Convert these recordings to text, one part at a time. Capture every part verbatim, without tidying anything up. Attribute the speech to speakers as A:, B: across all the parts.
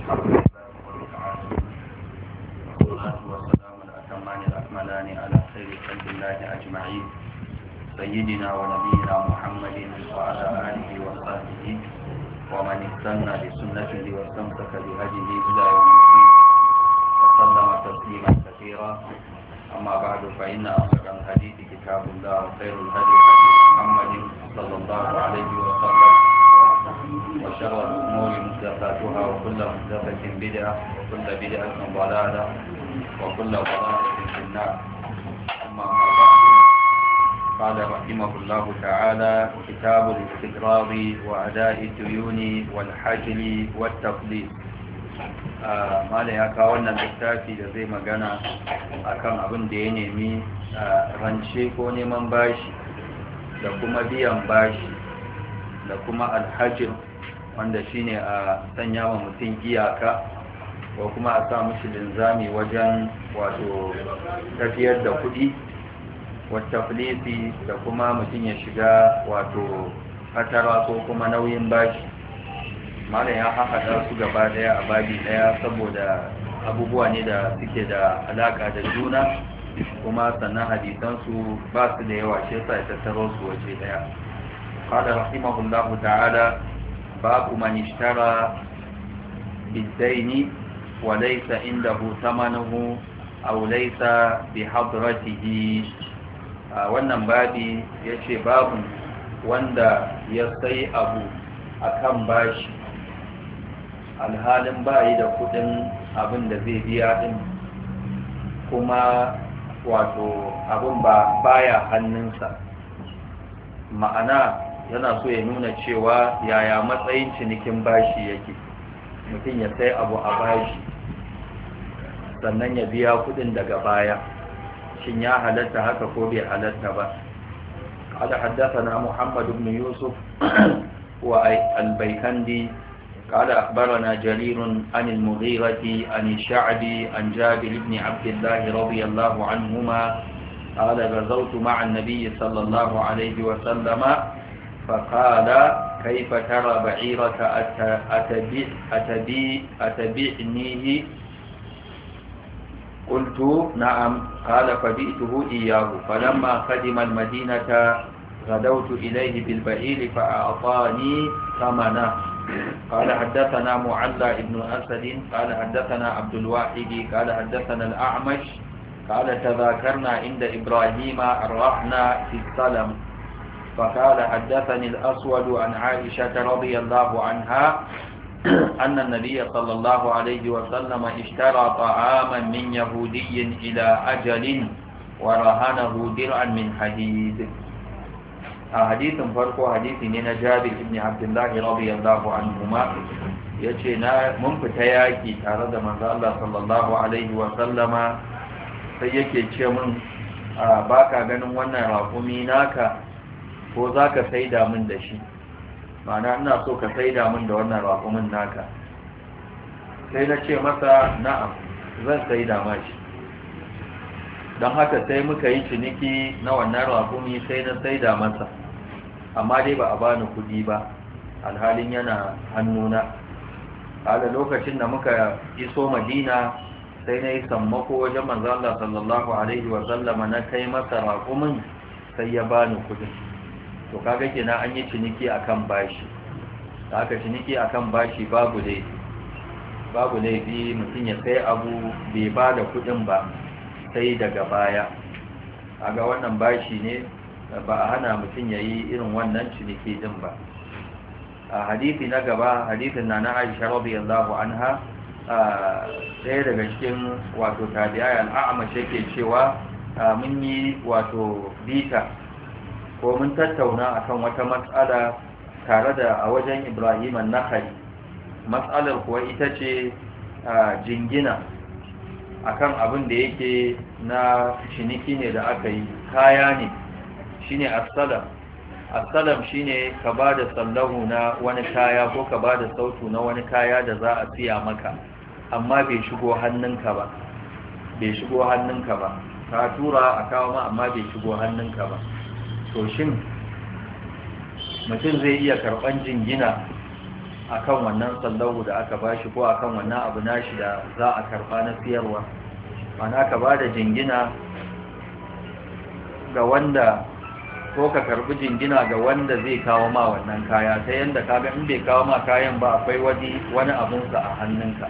A: الحمد لله رب العالمين والصلاة والسلام الأتمان الأكملان على خير خلق الله أجمعين سيدنا ونبينا محمد وعلى آله وصحبه ومن استنى بسنته واستمسك بهديه إلى يوم الدين وسلم تسليما كثيرا. أما بعد فإن أصدق الحديث كتاب الله وخير الهدي هدي محمد صلى الله عليه وسلم وشر الأمور محدثاتها وكل محدثة بدعة وكل بدعة ضلالة وكل ضلالة في النار. أما ما بعد قال رحمه الله تعالى كتاب الاستقراض وأداء الديون والحجر والتفليس. Malam ya kawo wannan littafi da zai magana akan abin da ya nemi rance ko neman bashi da kuma biyan bashi da kuma alhajir wanda shine a sanya wa mutum iyaka ko kuma a sa mishi linzami wajen wato tafiyar da kuɗi wata filisi da kuma mutum ya shiga wato fatara ko kuma nauyin bashi. malam ya haɗa su gaba daya a babi daya saboda abubuwa ne da suke da alaka da juna kuma sannan hadisansu ba su da yawa shi yasa ya tattaro su waje daya. qala rahimahullahu ta'ala babu man ishtara bid-dayn wa laysa indahu thamanuhu aw laysa bi hadratihi. wannan babi yace babu wanda ya sai abu akan bashi alhalin bayi da kudin abin da zai biya din kuma wato abin ba baya hannunsa, ma'ana yana so ya nuna cewa yaya matsayin cinikin bashi yake. mutum ya sai abu a bashi sannan ya biya kudin daga baya, shin ya halatta haka ko bai halatta ba. قال حدثنا محمد بن يوسف والبيكندي قال أخبرنا جرير عن المغيرة عن الشعبي عن جابر بن عبد الله رضي الله عنهما قال غزوت مع النبي صلى الله عليه وسلم فقال كيف ترى بعيرك أتبيع أتبيع أتبيعنيه قلت نعم قال فبئته إياه فلما قدم المدينة غدوت إليه بالبعير فأعطاني ثمنه. قال حدثنا معلى بن أسد قال حدثنا عبد الواحد قال حدثنا الأعمش قال تذاكرنا عند إبراهيم الرحنا في السلم فقال حدثني الأسود عن عائشة رضي الله عنها أن النبي صلى الله عليه وسلم اشترى طعاما من يهودي إلى أجل ورهنه درعا من حديد. a hadisin farko hadisi ne na Jabir ibn Abdullah radiyallahu anhuma yace na mun fita yaki tare da manzo Allah sallallahu alaihi wa sallama sai yake ce mun baka ganin wannan rakumi naka ko zaka saida min da shi, ma'ana ina so ka saida min da wannan rakumin naka. sai na ce masa na'am zan saida ma shi. don haka sai muka yi ciniki na wannan rakumi sai na saida masa, amma dai ba a bani kudi ba alhalin yana hannuna. a lokacin da muka iso Madina sai na yi sammako wajen manzo Allah sallallahu alaihi wa sallama na kai masa rakumin sai ya bani kudin. to kaga kenan an yi ciniki akan bashi. da aka ciniki akan bashi babu laifi babu laifi mutum ya sai abu bai ba da kudin ba sai daga baya. a ga wannan bashi ne ba a hana mutum ya yi irin wannan ciniki din ba. a hadisi na gaba hadisin na na Aisha radiyallahu anha ɗaya daga cikin wato tabi'ai al'amash yake cewa mun yi wato bita ko mun tattauna akan wata matsala tare da a wajen Ibrahim an-Nakhai. matsalar kuwa ita ce jingina akan abin da yake na ciniki ne da aka yi kaya ne, shine as-salam. as-salam shine ka bada sallahu na wani kaya ko ka bada sautu na wani kaya da za a siya maka amma bai shigo hannunka ba bai shigo hannunka ba ka tura a kawo ma amma bai shigo hannunka ba. to shin mutum zai iya karban jingina akan wannan sallahu da aka bashi ko akan wannan abu nashi da za a karba na siyarwa. Mana ka ba da jingina ga wanda ko ka karbi jingina ga wanda zai kawo ma wannan kaya ta yanda kaga in bai kawo ma kayan ba akwai wani wani abunsa a hannunka.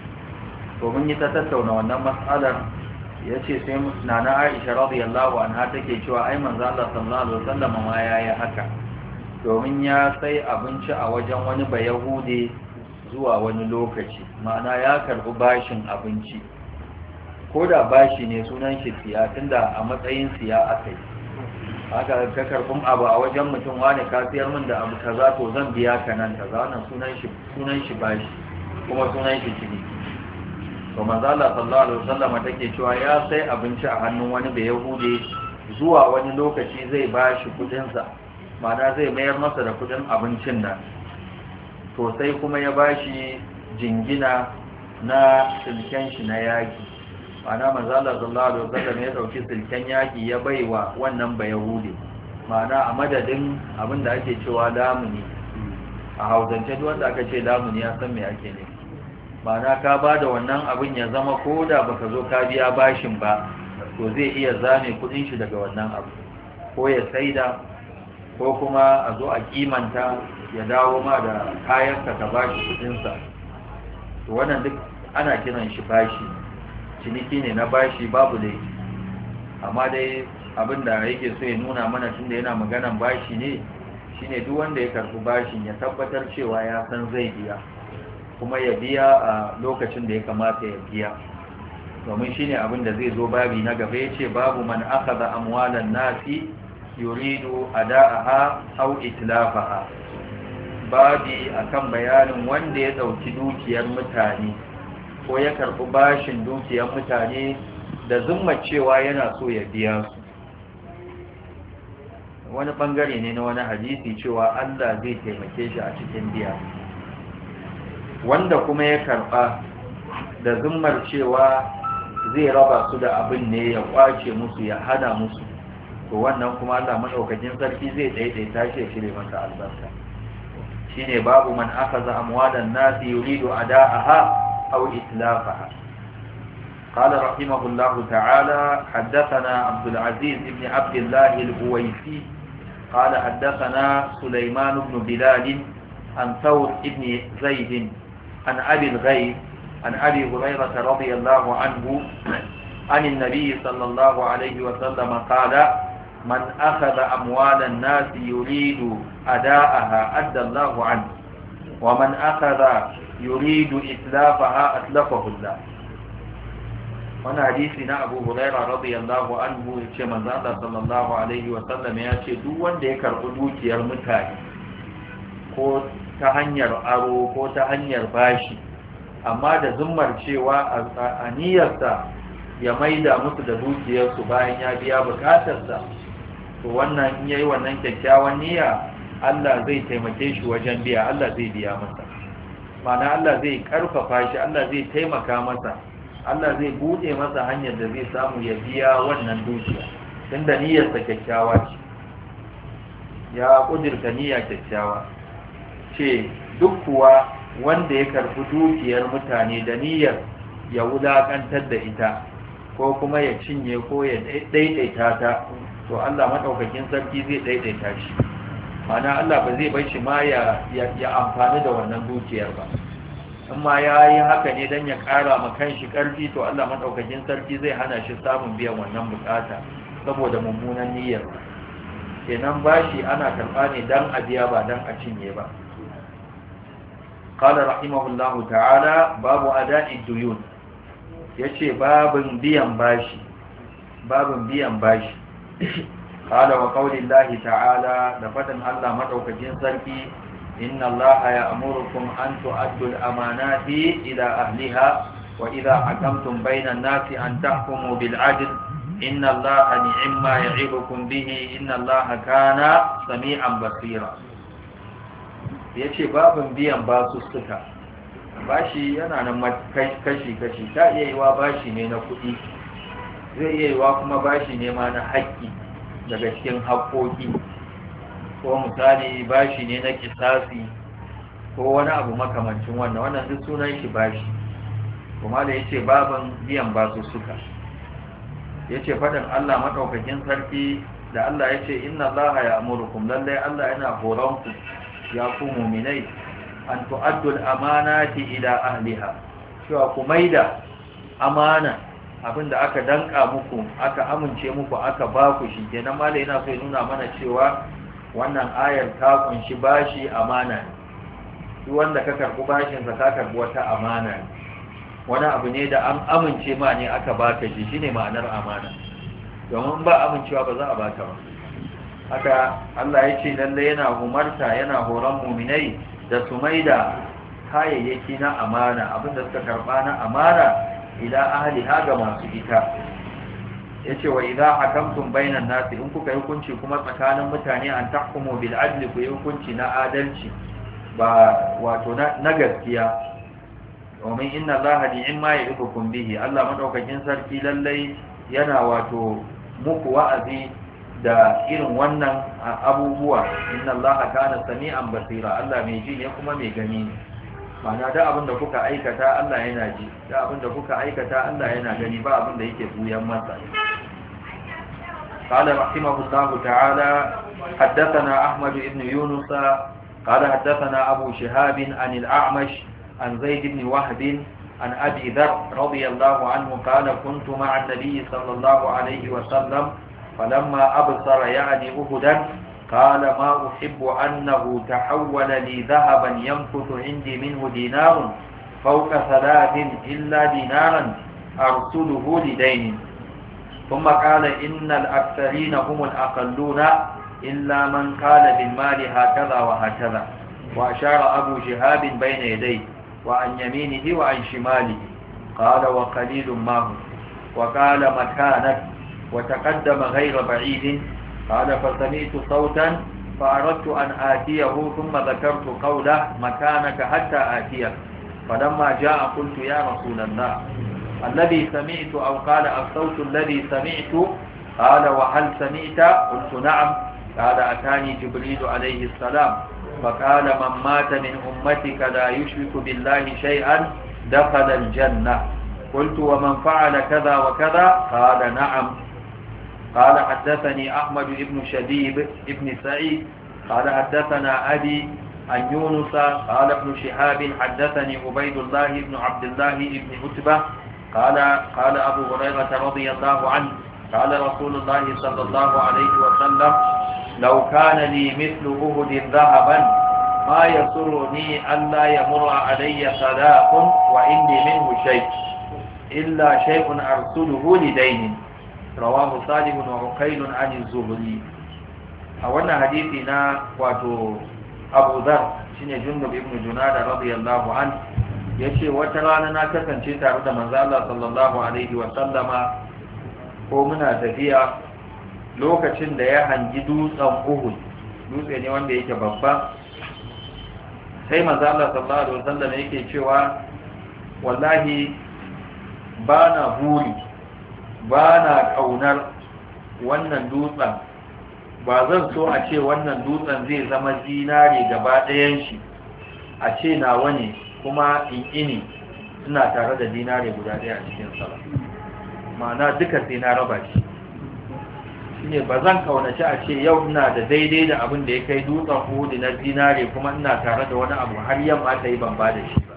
A: To mun yi ta tattauna wannan mas'alar, yace sai nana Aisha radiyallahu anha take cewa ai manzo Allah sallallahu alaihi wasallam ma yayi haka, domin ya sai abinci a wajen wani bayahude zuwa wani lokaci, ma'ana ya karbi bashin abinci, ko da bashi ne sunan shi siya, tunda a matsayin siya aka yi. Haka ka karbin abu a wajen mutum, wani ka siyar min da abu kaza to zan biya ka nan kaza, wannan sunan shi sunan shi bashi kuma sunan shi ciniki. To manzo Allah sallallahu alaihi wasallam take cewa ya sai abinci a hannun wani da Yahude zuwa wani lokaci zai bashi kudin sa, ma'ana zai mayar masa da kudin abincin nan. To sai kuma ya bashi jingina na silken shi na yaki. Ma'ana manzo Allah sallallahu alaihi wasallam ya dauki silken yaki ya baiwa wannan ba Yahudi, ma'ana a madadin abin da ake cewa lamuni. A Hausance duk wanda aka ce lamuni ya san me ake ne. Ma'ana ka bada wannan abin ya zama koda baka zo ka biya bashin ba, to zai iya zame kudin shi daga wannan abu, ko ya saida ko kuma a zo a kimanta ya dawo ma da kayan ka ka bashi kudin sa. To wannan duk ana kiran shi bashi, ciniki ne na bashi, babu laifi. Amma dai abinda yake so ya nuna mana tunda yana maganan bashi ne, shine duk wanda ya karbi bashin ya tabbatar cewa ya san zai biya, kuma ya biya a lokacin da ya kamata ya biya, domin shine abinda zai zo babi na gaba. Yace babu man akhadha amwalan nasi yuridu ada'aha aw itlafaha. Babi akan bayanin wanda ya dauki dukiyar mutane ko ya karɓi bashin dukiyar mutane da zumma cewa yana so ya biya su. Wani ɓangare ne na wani hadisi cewa Allah zai taimake shi a cikin biya. Wanda kuma ya karɓa da zummar cewa zai raba su da abin ne, ya kwace musu, ya hana musu, to wannan kuma Allah madaukakin sarki zai daidaita shi ya shirye masa albarka. Shine babu man akhadha amwalan nasi yuridu ada'aha أو إتلافها. قال رحمه الله تعالى حدثنا عبد العزيز بن عبد الله الأويسي قال حدثنا سليمان بن بلال عن ثور بن زيد عن أبي الغيث عن أبي هريرة رضي الله عنه عن النبي صلى الله عليه وسلم قال من أخذ أموال الناس يريد أداءها أدى الله عنه ومن أخذ يريد إتلافها أتلفه الله. وانا حديثنا أبو هريرة رضي الله عنه كما زال صلى الله عليه وسلم يأتي دوان ديكر قدوك يرمتاني ko ta hanyar aro ko ta hanyar bashi, amma da zummar cewa a niyyarsa ya maida musu da dukiyarsu bayan ya biya bukatarsa, to wannan in yayi wannan kyakkyawan niyya, Allah zai taimake shi wajen biya, Allah zai biya masa. Mana Allah zai karfafa shi, Allah zai taimaka masa, Allah zai bude masa hanyar da zai samu ya biya wannan dukiya, tunda niyyarsa kyakkyawa ce, ya kudirta niyya kyakkyawa ce. Duk kuwa wanda ya karbi dukiyar mutane da niyyar ya wulakantar da ita ko kuma ya cinye ko ya daidaita ta, to Allah madaukakin sarki zai daidaita shi. Mana Allah ba zai bar shi ma ya ya amfani da wannan dukiyar ba. In ma ya yi haka ne don ya ƙara ma kanshi ƙarfi, to Allah madaukakin sarki zai hana shi samun biyan wannan bukata saboda mummunan niyyar. Kenan bashi ana karɓa ne don a biya ba don a cinye ba. Qala rahimahullahu ta'ala babu ada'i duyun. Yace babin biyan bashi. Babin biyan bashi. قال وقول الله تعالى لفتن الله مدوكين سركي إن الله يأمركم أن تؤدوا الأمانات إلى أهلها وإذا حكمتم بين الناس أن تحكموا بالعدل إن الله نعم ما يعظكم به إن الله كان سميعا بصيرا. yace babin biyan basussuka. Bashi yana nan kashi kashi, ta iya yiwa bashi ne na kuɗi, zai iya yiwa kuma bashi ne ma na haƙƙi daga cikin haƙoƙi, ko misali bashi ne na kisasi ko wani abu makamancin wannan wannan duk sunan shi bashi kuma da yace baban biyan basu suka yace faɗin Allah madaukakin sarki da Allah yace inna Allaha ya'murukum lalle Allah yana horon ku ya ku mu'minai an tu'addu al-amanati ila ahliha cewa ku maida amana abinda aka danka muku aka amince muku aka ba ku shi kenan malai yana so ya nuna mana cewa wannan ayar ta kunshi bashi amana duk wanda ka karbi bashin sa ka karbi wata amana wani abu ne da an amince ma ne aka baka shi shine ma'anar amana domin ba amincewa ba za a baka ba haka Allah ya ce lalle yana umarta yana horon mu'minai da su maida kayayyaki na amana abinda suka karba na amana ila ahli haga masu ita yace wa idza hakamtum bainan nasi in kuka yi hukunci kuma tsakanin mutane an tahkumu bil adli ku yi hukunci na adalci ba wato na gaskiya domin inna allaha ni'ma ya'idukum bihi Allah madaukakin sarki lallai yana wato muku wa'azi da irin wannan abubuwa inna allaha kana sami'an basira Allah mai ji ne kuma mai gani ne ma'ana da abin da kuka aikata Allah yana ji da abin da kuka aikata Allah yana gani ba abin da yake buyan masa قال رحمه الله تعالى حدثنا أحمد بن يونس قال حدثنا أبو شهاب عن الأعمش عن زيد بن وهب عن أبي ذر رضي الله عنه قال كنت مع النبي صلى الله عليه وسلم فلما أبصر يعني أهدا قال ما أحب أنه تحول لي ذهبا ينفث عندي منه دينار فوق ثلاث إلا دينارا أرسله لدين ثم قال إن الأكثرين هم الأقلون إلا من قال بالمال هكذا وهكذا وأشار أبو شهاب بين يديه وعن يمينه وعن شماله قال وقليل ما هو وقال مكانك وتقدم غير بعيد قال فسمعت صوتا فأردت أن آتيه ثم ذكرت قوله مكانك حتى آتيه فلما جاء قلت يا رسول الله الذي سمعت أو قال الصوت الذي سمعت قال وهل سمعت قلت نعم قال أتاني جبريل عليه السلام فقال من مات من أمتك لا يشرك بالله شيئا دخل الجنة قلت ومن فعل كذا وكذا قال نعم قال حدثني أحمد بن شبيب بن سعيد قال حدثنا أبي عن يونس قال ابن شهاب حدثني عبيد الله بن عبد الله بن عتبة قال قال أبو هريرة رضي الله عنه قال رسول الله صلى الله عليه وسلم لو كان لي مثل أهد ذهبا ما يسرني ألا يمر علي صداق وإني منه شيء إلا شيء أرسله لدين رواه صالح وعقيل عن الزهري أولا حديثنا واتو أبو ذر شين جندب ابن جنادة رضي الله عنه yace wata rana na kasance tare da manzo Allah sallallahu alaihi wa sallama ko muna tafiya lokacin da ya hangi dutsen Uhud dutse ne wanda yake babba sai manzo Allah sallallahu alaihi wa sallama yake cewa wallahi bana buri bana kaunar wannan dutsen ba zan so a ce wannan dutsen zai zama zinare gaba ɗayan shi a ce nawa ne kuma in ini suna tare da dinare guda ɗaya a cikin sala ma'ana duka sai na raba shi shine ba zan kaunaci a ce yau ina da daidai da abin da ya kai dutsen hudu na dinare kuma ina tare da wani abu har yamma ta yi ban ba da shi ba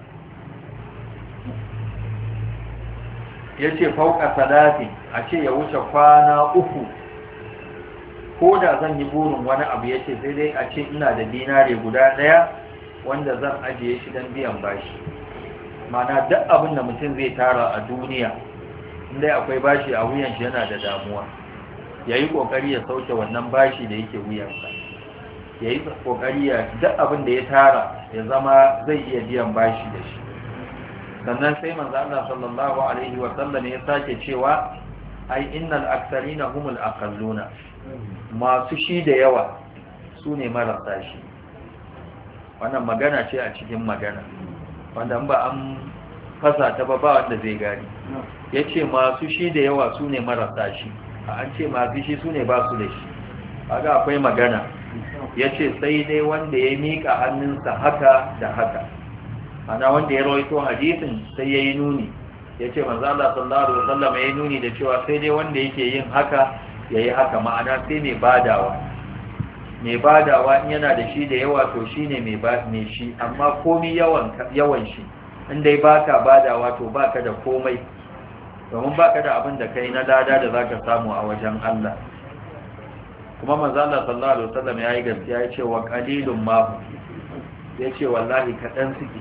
A: ya ce fauka salati a ce ya wuce kwana uku ko da zan yi burin wani abu ya ce sai dai a ce ina da dinare guda ɗaya wanda zan ajiye shi don biyan bashi mana duk abin da mutum zai tara a duniya inda akwai bashi a wuyan shi yana da damuwa ya yi ƙoƙari ya sauke wannan bashi da yake wuyansa ya yi ƙoƙari ya duk abin da ya tara ya zama zai iya biyan bashi da shi sannan sai manzo Allah sallallahu alaihi wa sallam ya sake cewa ai innal aktharina humul aqalluna masu shi da yawa sune marasa shi wannan magana ce a cikin magana wanda ba an fasa ta ba ba wanda zai gani ya ce masu shi da yawa su ne marasa shi an ce masu shi su ne ba su da shi kaga akwai magana yace sai dai wanda ya mika hannunsa haka da haka ana wanda ya rawaito hadisin sai yayi nuni yace manzo Allah sallallahu alaihi wasallam yayi nuni da cewa sai dai wanda yake yin haka yayi haka ma'ana sai mai badawa mai badawa in yana da shi da yawa to shine mai ba mai shi amma komai yawan yawan shi in dai baka badawa to baka da komai domin baka da abin da kai na dada da zaka samu a wajen Allah kuma manzo Allah sallallahu alaihi wasallam yayi gaskiya yace wa qalilun ma yace wallahi kadan suke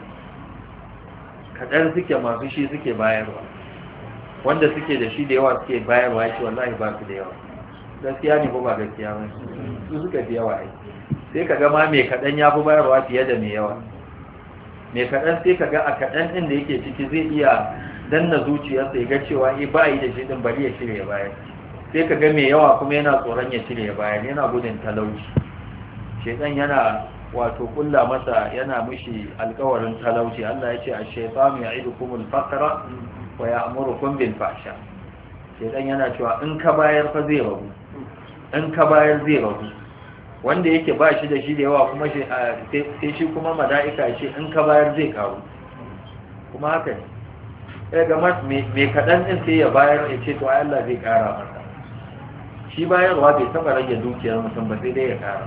A: kadan suke masu shi suke bayarwa wanda suke da shi da yawa suke bayarwa yace wallahi ba su da yawa gaskiya ne ko ba gaskiya ba su suka fi yawa ai sai kaga ma me kadan yafi bayarwa fiye da me yawa me kadan sai kaga a kadan din da yake ciki zai iya danna zuciyarsa ya ga cewa eh ba yi da shi din bari ya shirye ya bayar sai kaga me yawa kuma yana tsoron ya shirye ya bayar yana gudun talauci shedan yana wato kulla masa yana mishi alƙawarin talauci Allah ya ce ash-shaytanu ya'idukumul faqra wa ya'murukum bil fahsha shedan yana cewa in ka bayar fa zai rabu in ka bayar zai rabu wanda yake ba shi da shi da yawa kuma sai shi kuma mala'ika ce in ka bayar zai karu kuma haka ne sai ga mai kaɗan ɗin sai ya bayar ya ce to ai Allah zai ƙara masa shi bayarwa bai taɓa rage dukiyar mutum ba sai dai ya ƙara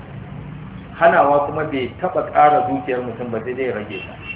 A: hanawa kuma bai taɓa ƙara dukiyar mutum ba sai dai ya rage ta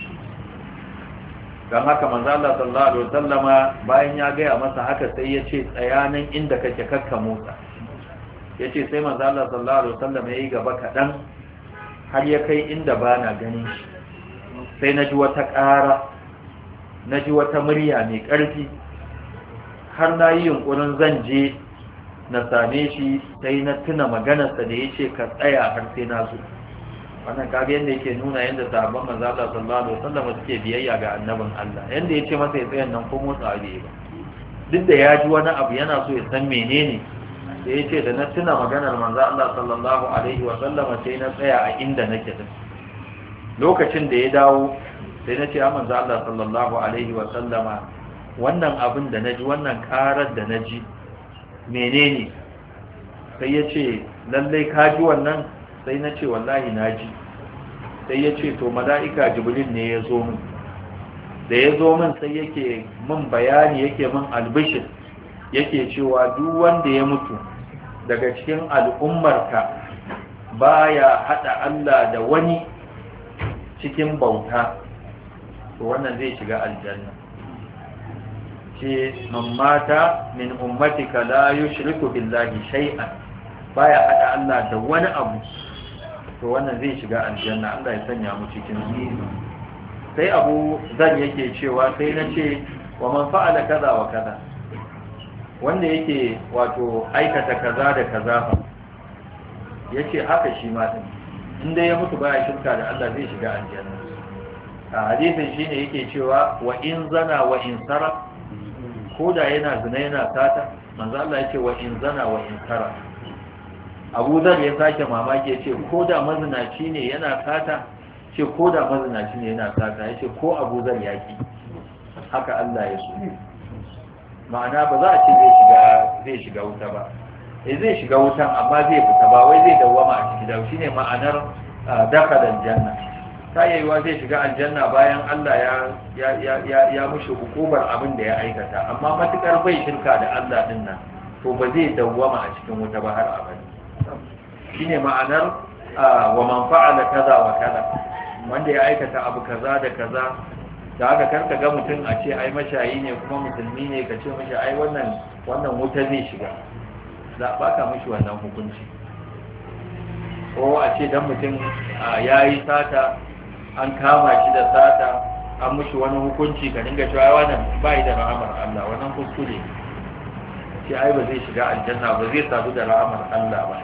A: don haka manzo Allah sallallahu alaihi wasallama bayan ya gaya masa haka sai ya ce tsayanin inda kake kakka motsa ya ce sai manzo Allah sallallahu alaihi wasallama ya yi gaba kaɗan har ya kai inda ba na ganin shi sai na ji wata ƙara na ji wata murya mai ƙarfi har na yi yunƙurin zan je na same shi sai na tuna maganarsa da ya ce ka tsaya har sai na zo wannan kaga yadda yake nuna yadda sahabban manzo Allah sallallahu alaihi wasallam suke biyayya ga annabin Allah yadda ya ce masa ya tsaya nan ko motsa bai ba duk da ya ji wani abu yana so ya san menene sai ya ce da na tuna maganar manzo Allah sallallahu alaihi wasallam sai na tsaya a inda nake din lokacin da ya dawo sai na ce a manzo Allah sallallahu alaihi wa sallama wannan abin da naji wannan karar da naji menene sai ya ce lallai ka ji wannan sai na ce wallahi naji sai ya ce to mala'ika jibril ne ya zo min da ya zo min sai yake min bayani yake min albishir yake cewa duk wanda ya mutu daga cikin al'ummarka baya hada Allah da wani cikin bauta to wannan zai shiga aljanna ce man mata min ummatika la yushriku billahi shay'an baya hada Allah da wani abu to wannan zai shiga aljanna Allah ya sanya mu cikin su sai Abu Zar yake cewa sai na ce wa man fa'ala kaza wa kaza wanda yake wato aikata kaza da kaza fa yace haka shi ma din inda ya mutu baya shirka da Allah zai shiga aljanna a hadisin shine yake cewa wa in zana wa in sara koda yana zina yana sata manzo Allah yace wa in zana wa in sara Abu Dhar ya sake mamaki yace koda mazinaci ne yana sata ce koda mazinaci ne yana sata yace ko Abu Dhar yaki haka Allah ya so ma'ana ba za a ce zai shiga zai shiga wuta ba eh zai shiga wutan amma zai fita ba wai zai dawwama a cikin dawo shine ma'anar dakhalan janna tayewa zai shiga aljanna bayan Allah ya ya ya ya, ya mushi hukumar abin da ya aikata amma matukar bai shirka da Allah din nan to ba zai dawwama a cikin wuta ba har abada shine ma'anar wa man fa'ala kaza wa kaza wanda ya aikata abu kaza da kaza da haka karka ga mutum a ce ai mashayi ne kuma musulmi ne ka ce mashi ai wannan wannan wuta zai shiga za a baka mashi wannan hukunci ko a ce dan mutum ya yi sata an kama shi da sata an mashi wani hukunci ka dinga cewa wannan bai da rahamar Allah wannan kuskure ce ai ba zai shiga aljanna ba zai sadu da rahamar Allah ba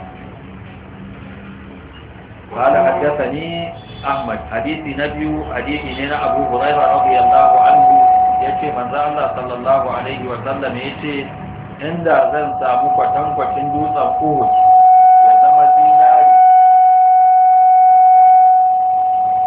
A: قال حدثني أحمد حديث نبي حديث نينا أبو هريرة رضي الله عنه يتي من الله صلى الله عليه وسلم يتي عند ذن سامك وتنك وتندوس أفوه وزم الزينار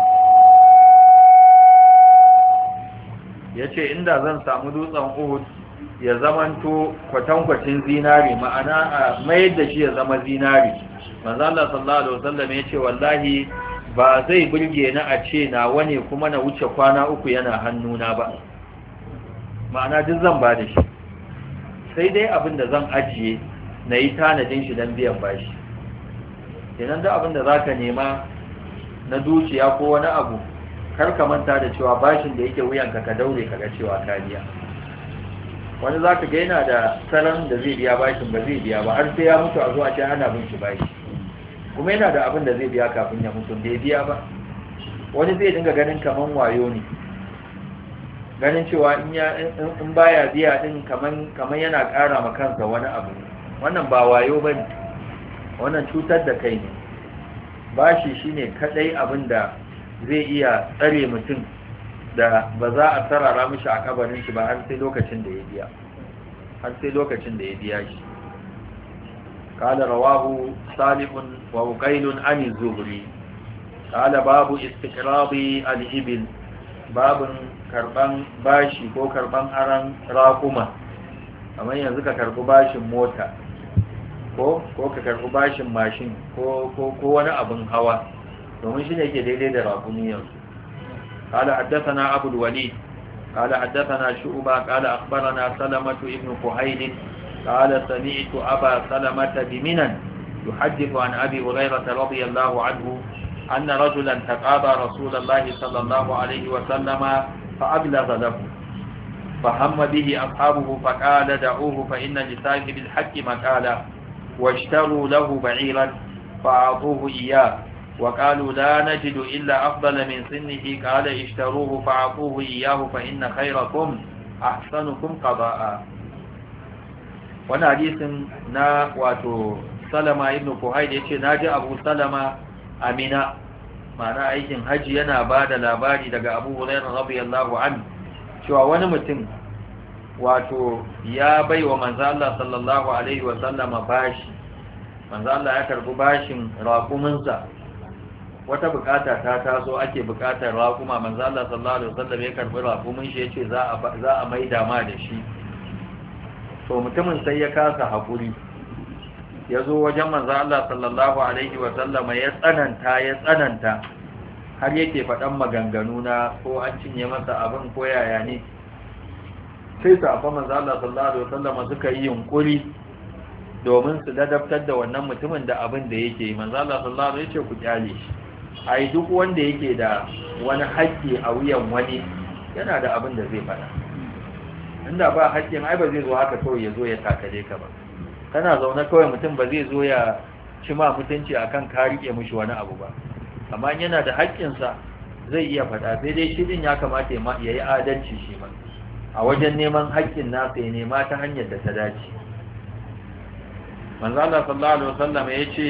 A: يتي عند ذن سامدوس أفوه ya zamanto kwatankwacin zinari, ma'ana a mayar da shi ya zama zinari. manzo Allah sallallahu alaihi wasallam ya ce wallahi ba zai burge ni a ce na wane kuma na wuce kwana uku yana hannuna ba, ma'ana duk zan ba da shi, sai dai abin da zan ajiye na yi tanadin shi don biyan bashi. kenan da abin da za ka nema na dukiya ko wani abu, kar ka manta da cewa bashin da yake wuyanka ka daure ka ga cewa ka biya. wani za ka ga yana da salon da zai biya bashin ba zai biya ba har sai ya mutu a zo a ce ana bin shi bashi, kuma yana da abin da zai biya kafin ya mutu da ya biya ba. wani zai dinga ganin kaman wayo ne, ganin cewa in baya biya din kaman kaman yana ƙara ma kansa wani abu. wannan ba wayo bane, wannan cutar da kai ne. bashi shine kadai abin da zai iya tsare mutum da ba za a sarara mishi a kabarin shi ba har sai lokacin da ya biya har sai lokacin da ya biya shi. قال رواه صالح ووقيل عن الزهري قال باب استقراض الإبل باب karban bashi ko karban aran raƙuma, kamar yanzu ka karbi bashin mota ko ko ka karbi bashin mashin ko ko ko wani abin hawa, domin shine yake daidai da raƙumi yanzu. قال حدثنا أبو الوليد قال حدثنا شعبة قال أخبرنا سلمة ابن كهيل قال سمعت أبا سلمة بمنى يحدث عن أبي هريرة رضي الله عنه أن رجلا تقاضى رسول الله صلى الله عليه وسلم فأبلغ له فهم به أصحابه فقال دعوه فإن لصاحب الحق مقالا واشتروا له بعيرا فأعطوه إياه وقالوا لا نجد إلا أفضل من سنه قال اشتروه فأعطوه إياه فإن خيركم أحسنكم قضاء. wani hadisin na wato Salama ibn Kuhayd yace naji Abu Salama Amina, ma'ana aikin haji, yana bada labari daga Abu Hurairah radiyallahu anhu cewa wani mutum wato ya baiwa manzo Allah sallallahu alaihi wa sallama bashi. manzo Allah ya karbi bashin raƙuminsa, wata bukata ta taso ake bukatar raƙuma, manzo Allah sallallahu alaihi wa sallam ya karbi raƙumin shi yace za a za a maida ma da shi. to mutumin sai ya kasa haƙuri, ya zo wajen manzo Allah sallallahu alaihi wa sallama ya tsananta ya tsananta har yake faɗan maganganu na ko an cinye masa abin ko yaya ne. sai safa manzo Allah sallallahu alaihi wa sallama suka yi yunkuri domin su ladabtar da wannan mutumin da abin da yake. manzo Allah sallallahu alaihi wa sallam ya ce ku kyale shi, ai duk wanda yake da wani haƙƙi a wuyan wani yana da abin da zai faɗa. inda ba haƙƙin ai ba zai zo haka kawai ya zo ya takale ka ba. kana zaune kawai mutum ba zai zo ya ci ma mutunci akan ka rike mishi wani abu ba, amma yana da haƙƙinsa zai iya faɗa. sai dai shi din ya kamata ya yi adalci shi ma a wajen neman haƙƙin nasa, ya nema ta hanyar da ta dace. manzo Allah sallallahu alaihi wasallam ya ce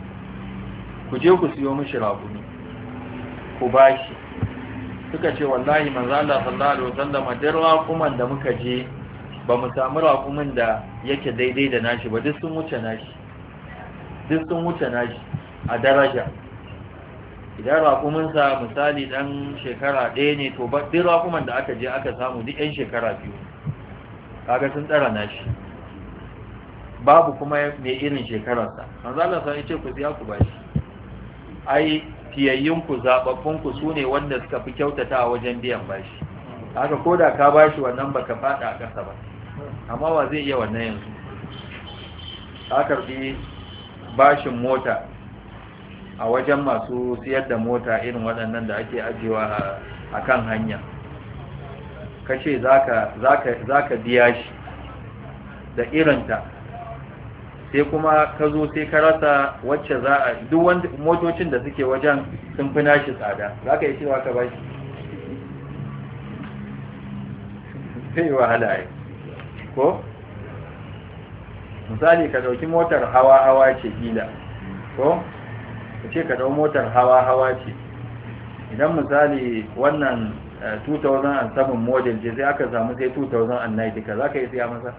A: ku je ku siyo mishi raƙumi ku bashi. suka ce wallahi manzo Allah sallallahu alaihi wasallam duk raƙuman da muka je ba mu samu raƙumin da yake daidai da nashi ba, duk sun wuce nashi duk sun wuce nashi a daraja. idan raƙumin sa misali dan shekara ɗaya ne, to duk raƙuman da aka je aka samu duk ɗan shekara biyu, kaga sun tsara nashi. babu kuma mai irin shekararsa. manzo Allah sai ya ce ku siya ku bashi. ai fiyayyunku zaɓaɓɓunku su ne wanda suka fi kyautata a wajen biyan bashi. haka ko da ka bashi wannan baka faɗa a ƙasa ba, amma wa zai iya wannan yanzu. ka karɓi bashin mota a wajen masu siyar da mota irin waɗannan da ake ajiyewa a kan hanya, ka ce za ka biya shi da irinta, sai kuma ka zo sai ka rasa wacce za a duk wanda motocin da suke wajen sun fi nashi tsada, za ka yi cewa ka ba shi sai wahala yi ko? misali ka dauki motar hawa-hawa ce kila ko? ka ce ka dau motar hawa-hawa ce, idan misali wannan two thousand seven model ce sai aka samu sai two thousand nine ka za ka yi siya masa?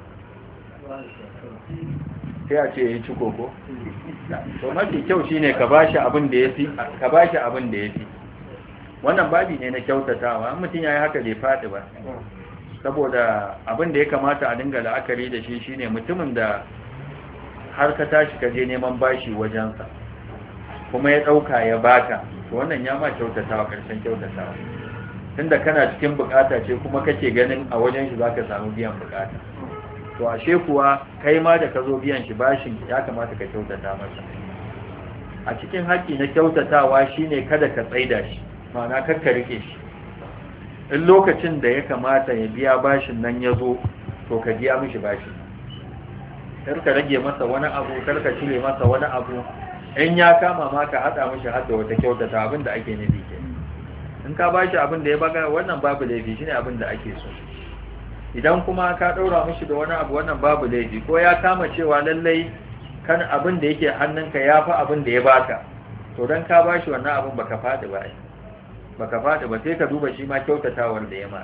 A: sai a ce ya yi ciko ko? to mafi kyau shine ka bashi abin da ya fi, ka bashi abin da ya fi. wannan babi ne na kyautatawa, an mutum ya yi haka bai faɗi ba. saboda abin da ya kamata a dinga la'akari da shi shine mutumin da har ka tashi ka je neman bashi wajensa kuma ya ɗauka ya baka to wannan ya ma kyautatawa ƙarshen kyautatawa tunda kana cikin bukata ce kuma kake ganin a wajen shi zaka samu biyan bukata to ashe kuwa kai ma da ka zo biyan shi bashin ya kamata ka kyautata masa a cikin haƙƙi na kyautatawa shine kada ka tsaida shi ma'ana kar ka rike shi in lokacin da ya kamata ya biya bashin nan ya zo to ka biya mishi bashin kar ka rage masa wani abu kar ka cire masa wani abu in ya kama ma ka haɗa mishi hadda wata kyautata abin da ake nufi ke in ka bashi abin da ya baka wannan babu laifi shine abin da ake so idan kuma ka ɗaura mishi da wani abu wannan babu laifi ko ya kama cewa lallai kan abin da yake hannunka ya fi abin da ya baka to dan ka bashi wannan abin baka faɗi ba baka faɗi ba sai ka duba shi ma kyautatawar da ya ma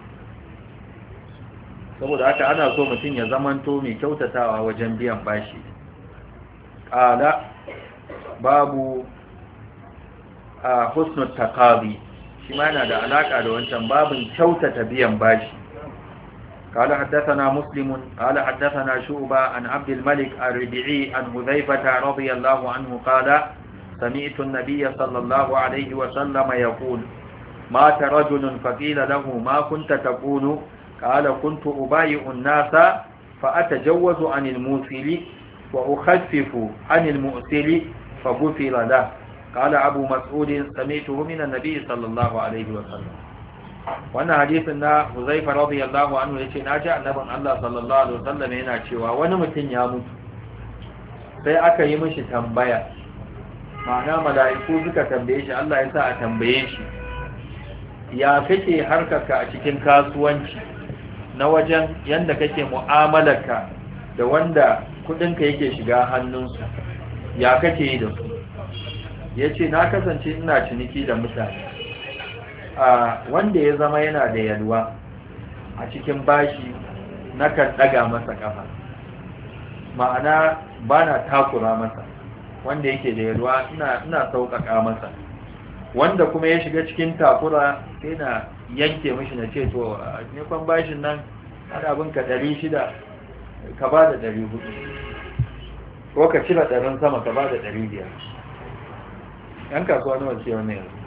A: saboda haka ana so mutum ya zamanto mai kyautatawa wajen biyan bashi qala babu a husnul taqabi shi ma yana da alaka da wancan babin kyautata biyan bashi قال حدثنا مسلم قال حدثنا شعبة عن عبد الملك الربيعي عن حذيفة رضي الله عنه قال سمعت النبي صلى الله عليه وسلم يقول مات رجل فقيل له ما كنت تقول قال كنت أبايع الناس فأتجوز عن الموسل وأخفف عن المؤسل فغفر له قال أبو مسعود سمعته من النبي صلى الله عليه وسلم wannan hadisin na Huzaifa radiyallahu anhu yace naji annabin Allah sallallahu alaihi wasallam yana cewa wani mutum ya mutu sai aka yi mishi tambaya ma'ana mala'iku suka tambaye shi Allah ya sa a tambaye shi ya kake harkarka a cikin kasuwanci na wajen yanda kake mu'amalarka da wanda kudinka yake shiga hannunsu ya kake yi da su yace na kasance ina ciniki da mutane a wanda ya zama yana da yalwa a cikin bashi nakan daga masa kafa ma'ana bana takura masa wanda yake da yalwa ina ina sauƙaƙa masa wanda kuma ya shiga cikin takura sai na yanke mishi na ce to ne kwan bashin nan ana bin ka ɗari shida ka ba da ɗari hudu ko ka cire ɗarin sama ka ba da ɗari biyar yan kasuwa nawa ce wannan yanzu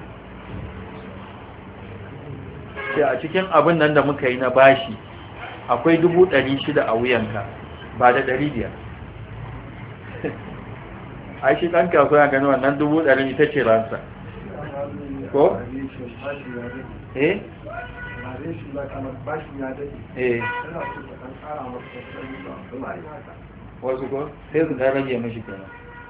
A: sai a cikin abin nan da muka yi na bashi akwai dubu ɗari shida a wuyanka ba da ɗari biyar ai shi ɗan kasuwa ya gani wannan dubu ɗari ita ce ransa ko? eh? eh wasu ko? sai su ɗan rage mashi kenan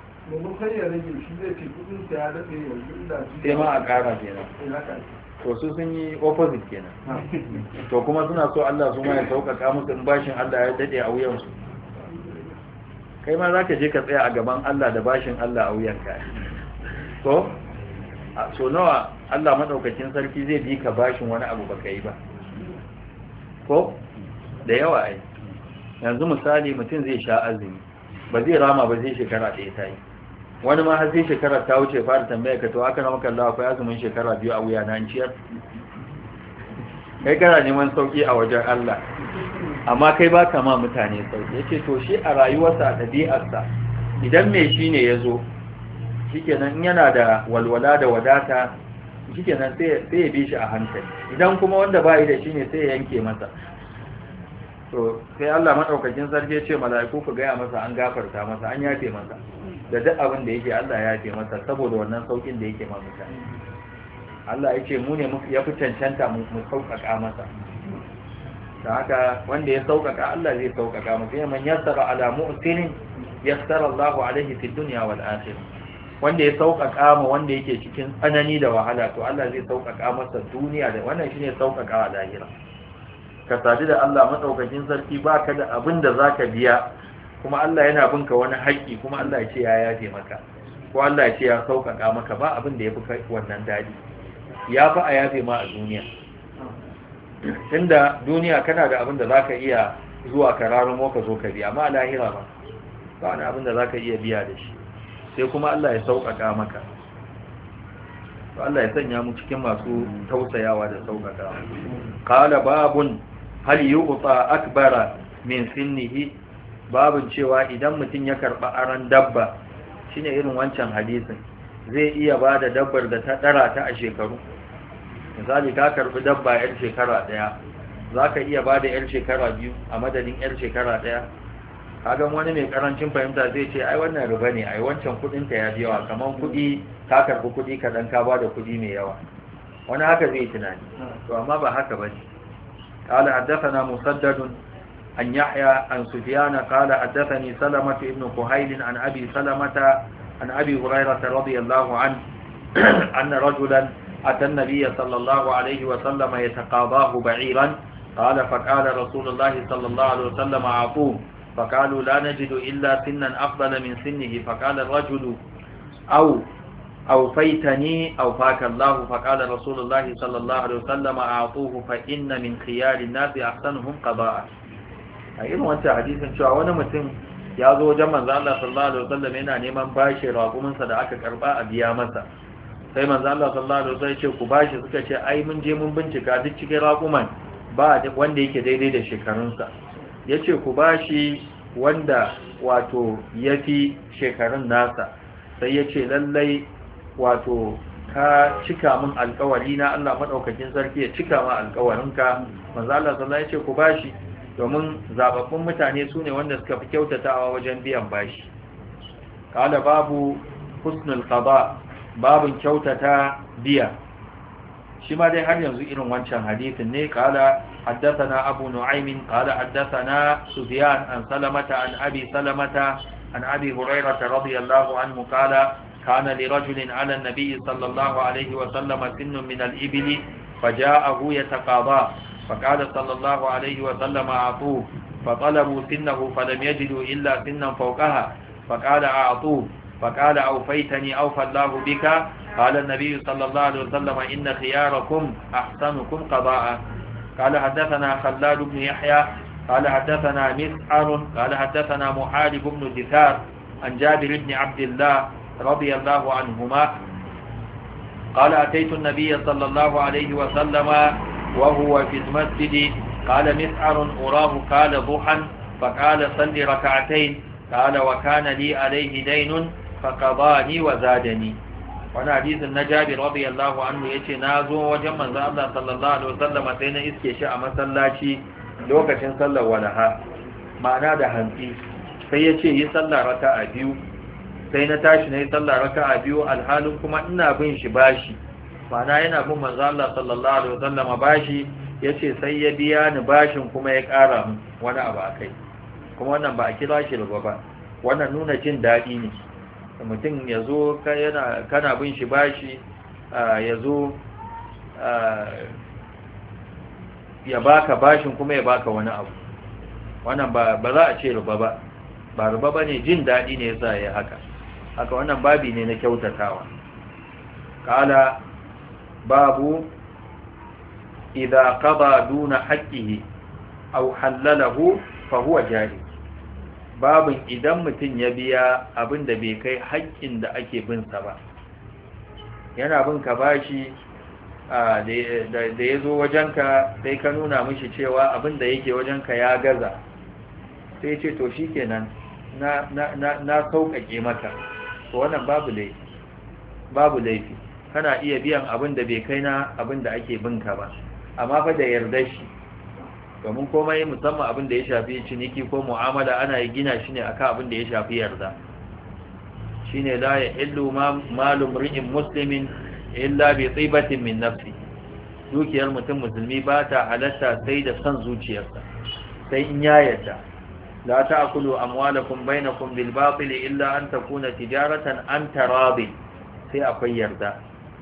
A: sai ma a ƙara kenan to su sun yi opposite kenan to kuma suna so Allah su ma ya sauƙaƙa musu in bashin Allah ya dade a wuyansu kai ma zaka je ka tsaya a gaban Allah da bashin Allah a wuyanka to so nawa Allah madaukakin sarki zai bi ka bashin wani abu baka yi ba ko da yawa ai yanzu misali mutum zai sha azumi ba zai rama ba zai shekara ɗaya ta yi wani ma har sai shekara ta wuce fara tambaya ka to aka na maka Allah akwai azumin shekara biyu a wuya na ciyar kai kana neman sauki a wajen Allah amma kai ba ka ma mutane sauki yace to shi a rayuwarsa a ɗabi'arsa idan mai shi ne ya zo shikenan yana da walwala da wadata shikenan sai sai ya bi shi a hankali idan kuma wanda ba yi da shi ne sai ya yanke masa to sai Allah madaukakin sarki ya ce mala'iku ku ga ya masa an gafarta masa an yafe masa da duk abin da yake Allah ya yafe masa saboda wannan saukin da yake ma mutane Allah ya ce mu ne ya fi cancanta mu sauƙaƙa masa da haka wanda ya sauƙaƙa Allah zai sauƙaƙa masa ya man yassara ala mu'sinin yassara Allahu alaihi fid dunya wal akhirah wanda ya sauƙaƙa ma wanda yake cikin tsanani da wahala to Allah zai sauƙaƙa masa duniya da wannan shine sauƙaƙa a lahira ka sadu da Allah madaukakin sarki baka da abin da zaka biya kuma Allah yana binka wani haƙƙi kuma Allah ya ce ya yafe maka ko Allah ya ce ya sauƙaƙa maka ba abin da ya fi wannan dadi ya fi a yafe ma a duniya inda duniya kana da abin da za ka iya zuwa kararin ka zo ka biya amma a lahira ba ba wani abin da za ka iya biya da shi sai kuma Allah ya sauƙaƙa maka Allah ya sanya mu cikin masu tausayawa da sauƙaƙa qala babun hal yu'ta akbara min sinnihi, babin cewa idan mutum ya karba aran dabba, shine irin wancan hadisin, zai iya bada dabbar da ta dara ta a shekaru. Misali ka karbi dabba yar shekara daya, zaka iya bada yar shekara biyu a madadin yar shekara daya. Kagan wani mai karancin fahimta zai ce ai wannan riba ne, ai wancan kudin ta ya ji yawa, kaman kudi ka karbi kudi kadan ka bada kudi mai yawa. Wani haka zai tunani, to amma ba haka bane. قال حدثنا مسدد عن يحيى عن سفيان قال حدثني سلمة ابن كهيل عن أبي سلمة عن أبي هريرة رضي الله عنه أن رجلا أتى النبي صلى الله عليه وسلم يتقاضاه بعيرا، قال فقال رسول الله صلى الله عليه وسلم أعطوه، فقالوا لا نجد إلا سنا أفضل من سنه، فقال الرجل أو أوفيتني أوفاك الله، فقال رسول الله صلى الله عليه وسلم أعطوه فإن من خيار الناس أحسنهم قضاء. أيضا وانت حديث شو وانا متن ya zo wajen manzo Allah sallallahu alaihi wasallam yana neman bashi raƙumin sa da aka karba a biya masa, sai manzo Allah sallallahu alaihi wasallam ya ce ku bashi, suka ce ai mun je mun bincika duk cikin raƙuman ba wanda yake daidai da shekarun sa, yace ku bashi wanda wato yafi shekarun nasa, sai yace lallai wato ka cika min alƙawari na, Allah madaukakin sarki ya cika ma alƙawarinka. Manzo Allah sallallahu alaihi wasallam ya ce ku bashi, domin zababbun mutane su ne wanda suka fi kyautatawa wajen biyan bashi. Kala babu husnul qada, babun kyautata biya, shi ma dai har yanzu irin wancan hadisin ne. Kala haddathana Abu Nu'aym qala haddathana Sufyan an Salamata an Abi Salamata an Abi Hurairah radiyallahu anhu qala kana li rajulin ala an-nabi sallallahu alayhi wa sallam sinnun min al-ibli faja'ahu yataqada, فقال صلى الله عليه وسلم أعطوه، فطلبوا سنه فلم يجدوا إلا سنا فوقها، فقال أعطوه، فقال أوفيتني أوفى الله بك. قال النبي صلى الله عليه وسلم إن خياركم أحسنكم قضاء. قال حدثنا خلاد بن يحيى قال حدثنا مسعر قال حدثنا محارب بن دثار عن جابر بن عبد الله رضي الله عنهما قال أتيت النبي صلى الله عليه وسلم وهو في المسجد، قال مسعر أراه قال ضحى، فقال صل ركعتين، قال وكان لي عليه دين فقضاني وزادني. وانا حديث النجابي رضي الله عنه يتي نازو وجمع الله صلى الله عليه وسلم سينا اسكي شاء مسلاشي لوكشن صلى ولها معنى ده هنسي سيتي يصلى ركع بيو سينا تاشنا يصلى ركع بيو الحال كما إنا بنش باشي، ma'ana yana bin manzo Allah sallallahu alaihi wasallam bashi, yace sai ya biya ni bashin kuma ya ƙara min wani abu akai, kuma wannan ba a kira shi riba ba, wannan nuna jin daɗi ne. Mutum yazo ka yana kana bin shi bashi, yazo ya baka bashin kuma ya baka wani abu, wannan ba ba za a ce riba ba, ba riba bane, jin daɗi ne yasa ya haka. Haka wannan babi ne na kyautatawa. Kala babu idza qada duna haqqihi aw halalahu fa huwa jari, babin idan mutum ya biya abinda bai kai haƙƙin da ake bin sa ba. Yana bin ka bashi da ya zo wajenka, sai ka nuna mishi cewa abinda yake wajenka ya gaza, sai ce to shikenan na na na sauƙaƙe maka, to wannan babu laifi babu laifi kana iya biyan abin da bai kai na abin da ake binka ba, amma fa da yardar shi, domin komai musamman abin da ya shafi ciniki ko mu'amala ana yi gina shi ne akan abin da ya shafi yarda. Shine la yahillu malu mri'in muslimin illa bi tibatin min nafsi, dukiyar mutum musulmi ba ta halatta sai da san zuciyarsa, sai in ya yarda. la ta'kulu amwalakum bainakum bil batil illa an takuna tijaratan an taradi, sai akwai yarda.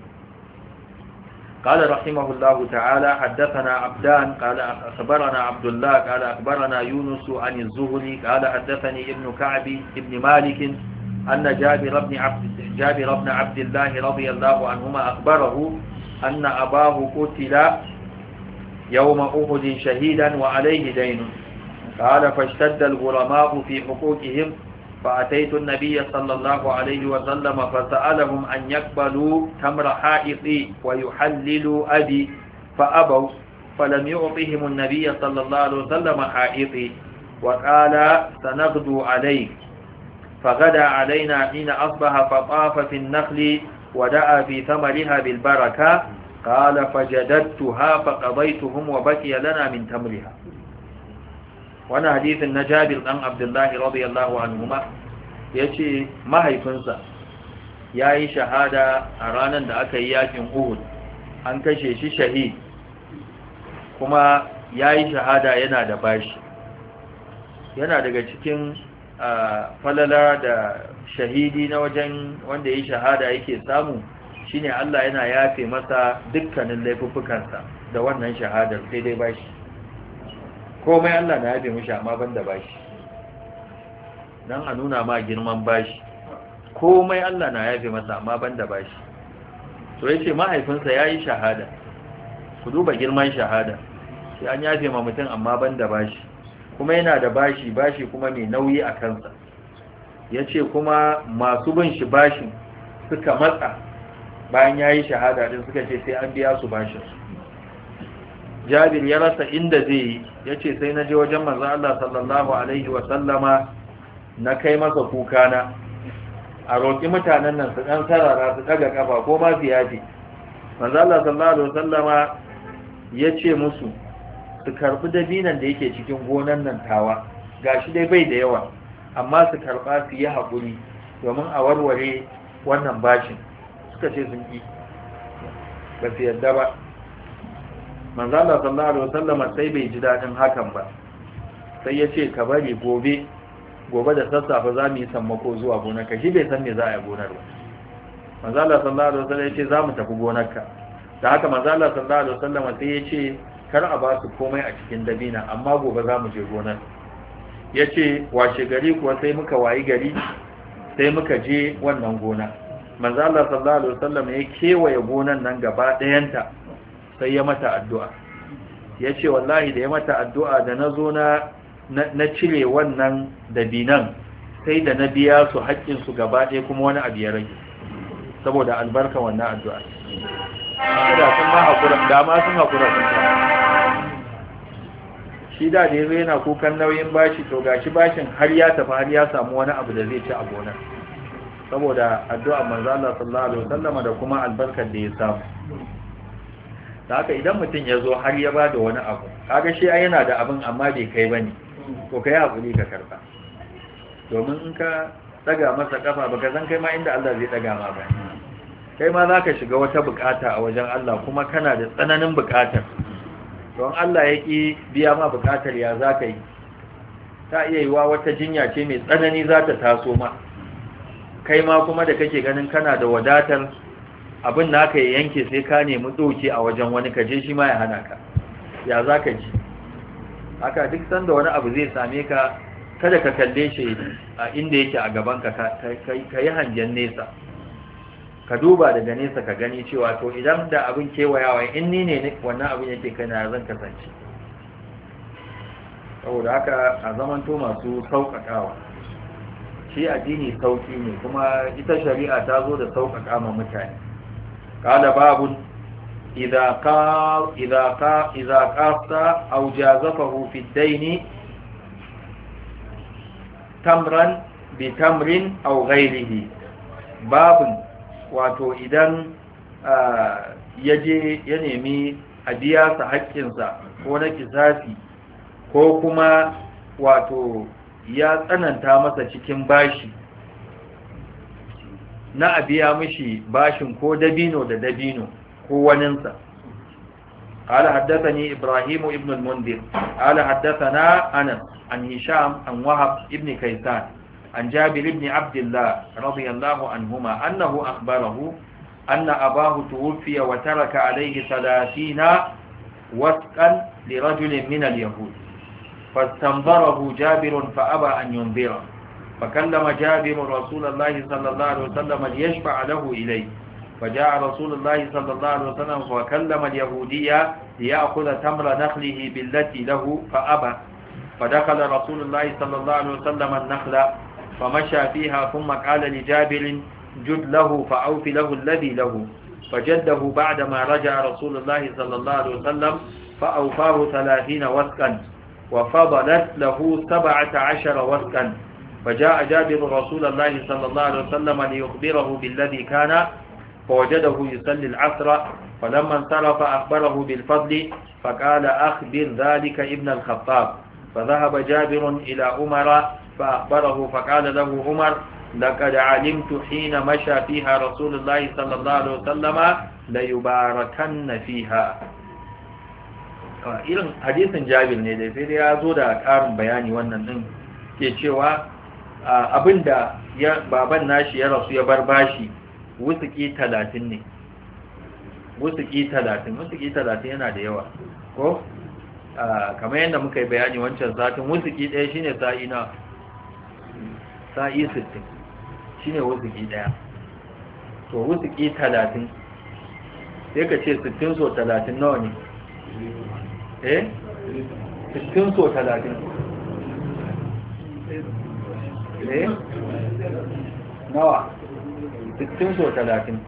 A: قال رحمه الله تعالى حدثنا عبدان قال أخبرنا عبد الله قال أخبرنا يونس عن الزهري قال حدثني ابن كعب ابن مالك أن جابر بن عبد جابر بن عبد الله رضي الله عنهما أخبره أن أباه قتل يوم أحد شهيدا وعليه دين، قال فاشتد الغرماء في حقوقهم، فأتيت النبي صلى الله عليه وسلم فسألهم أن يقبلوا تمر حائطي ويحللوا أبي، فأبوا، فلم يعطهم النبي صلى الله عليه وسلم حائطي وقال سنغدو عليك فغدا علينا حين أصبح فطاف في النخل ودعا في ثمرها بالبركة قال فجددتها فقضيتهم وبكي لنا من تمرها. وانا حديث النجابر عن عبد الله رضي الله عنهما yace mahaifinsa yayi shahada a ranar da aka yi yakin Uhud an kashe shi shahid kuma yayi shahada yana da bashi yana daga cikin falala da shahidi na wajen wanda yayi shahada yake samu shine Allah yana yafe masa dukkanin laifuffukansa da wannan shahadar sai dai bashi komai Allah na yafe mishi amma banda bashi dan a nuna ma girman bashi komai Allah na yafe masa amma banda bashi to yace mahaifinsa yayi shahada ku duba girman shahada sai an yafe ma mutum amma banda bashi kuma yana da bashi bashi kuma mai nauyi a kansa yace kuma masu bin shi bashin suka matsa bayan yayi shahada din suka ce sai an biya su bashin Jabir ya rasa inda zai yi yace sai na je wajen manzo Allah sallallahu alaihi wa sallama na kai masa kukana a roƙi mutanen nan su ɗan sarara su ɗaga ƙafa ko ma su yafi manzo Allah sallallahu alaihi wasallama ya ce musu su karɓi dabinan da yake cikin gonan nan tawa gashi dai bai da yawa amma su karɓa su yi haƙuri domin a warware wannan bashin suka ce sun ƙi ba su yadda ba manzo Allah sallallahu alaihi wasallama sai bai ji daɗin hakan ba sai ya ce ka bari gobe gobe da sassafe za mu yi sammako zuwa gonarka shi bai san me za a yi gonar ba manzala sallallahu alaihi wasallam ya ce za mu tafi gonarka da haka manzala sallallahu alaihi wasallam sai ya ce kar a ba su komai a cikin dabina amma gobe za mu je gonar ya ce washe gari kuwa sai muka wayi gari sai muka je wannan gona manzala sallallahu alaihi wasallam ya kewaye gonar nan gaba ɗayanta sai ya mata addu'a ya ce wallahi da ya mata addu'a da na zo na na cire wannan dabinan sai da na biya su haƙƙinsu gaba ɗaya kuma wani abu ya rage saboda albarka wannan addu'a da sun ma haƙura da ma sun haƙura sun ta shi da da yazo yana kukan nauyin bashi to gashi bashin har ya tafi har ya samu wani abu da zai ci a gonar saboda addu'a manzo Allah sallallahu alaihi wasallam da kuma albarkar da ya samu da haka idan mutum ya zo har ya bada wani abu kaga shi ai yana da abin amma bai kai bane to kai hakuri ka karba domin in ka daga masa kafa baka san kai ma inda Allah zai daga ma ba kai ma zaka shiga wata bukata a wajen Allah kuma kana da tsananin bukatar don Allah ya ki biya ma bukatar ya zaka yi ta iya yiwa wata jinya ce mai tsanani za ta taso ma kai ma kuma da kake ganin kana da wadatar abin naka ya yanke sai ka nemi doke a wajen wani kaje shi ma ya hana ka ya zaka ji haka duk sanda wani abu zai same ka kada ka kalle shi a inda yake a gaban ka ka yi hangen nesa ka duba daga nesa ka gani cewa to idan da abin kewayawa in ni ne wannan abin yake kana zan kasance saboda haka a zamanto masu sauƙaƙawa shi addini sauƙi ne kuma ita shari'a ta zo da sauƙaƙa ma mutane qala babun إذا قال إذا قال إذا قاص أو جازفه في الدين تمرا بتمر أو غيره باب wato idan yaje ya nemi a biya sa haƙƙinsa ko na kisasi ko kuma wato ya tsananta masa cikin bashi na a biya mishi bashin ko dabino da dabino وننسى قال حدثني إبراهيم ابن المنذر قال حدثنا أنس عن هشام عن وهب ابن كيسان عن جابر ابن عبد الله رضي الله عنهما أنه أخبره أن أباه توفي وترك عليه ثلاثين وسقا لرجل من اليهود فاستنظره جابر فأبى أن ينظره فكلم جابر رسول الله صلى الله عليه وسلم ليشفع له إليه فجاء رسول الله صلى الله عليه وسلم وكلم اليهودية ليأخذ تمر نخله بالتي له فأبى فدخل رسول الله صلى الله عليه وسلم النخلة فمشى فيها ثم قال لجابر جد له فأوف له الذي له فجده بعدما رجع رسول الله صلى الله عليه وسلم فأوفاه ثلاثين وسقا وفضلت له سبعة عشر وسقا فجاء جابر رسول الله صلى الله عليه وسلم ليخبره بالذي كان فوجده يصلي العصر فلما انصرف أخبره بالفضل فقال أخبر ذلك ابن الخطاب فذهب جابر إلى عمر فأخبره فقال له عمر لقد علمت حين مشى فيها رسول الله صلى الله عليه وسلم ليباركن فيها. irin hadisin Jabir ne da sai ya zo da ƙarin bayani wannan din ke cewa abinda ya baban nashi ya rasu ya bar bashi wusuki talatin ne. wusuki talatin wusuki talatin yana da yawa ko kamar yadda muka yi bayani wancan satin wusuki ɗaya shine sa'i na sa'i sittin shine wusuki ɗaya. to wusuki talatin sai ka ce sittin so talatin nawa ne eh sittin so talatin eh nawa sittin so talatin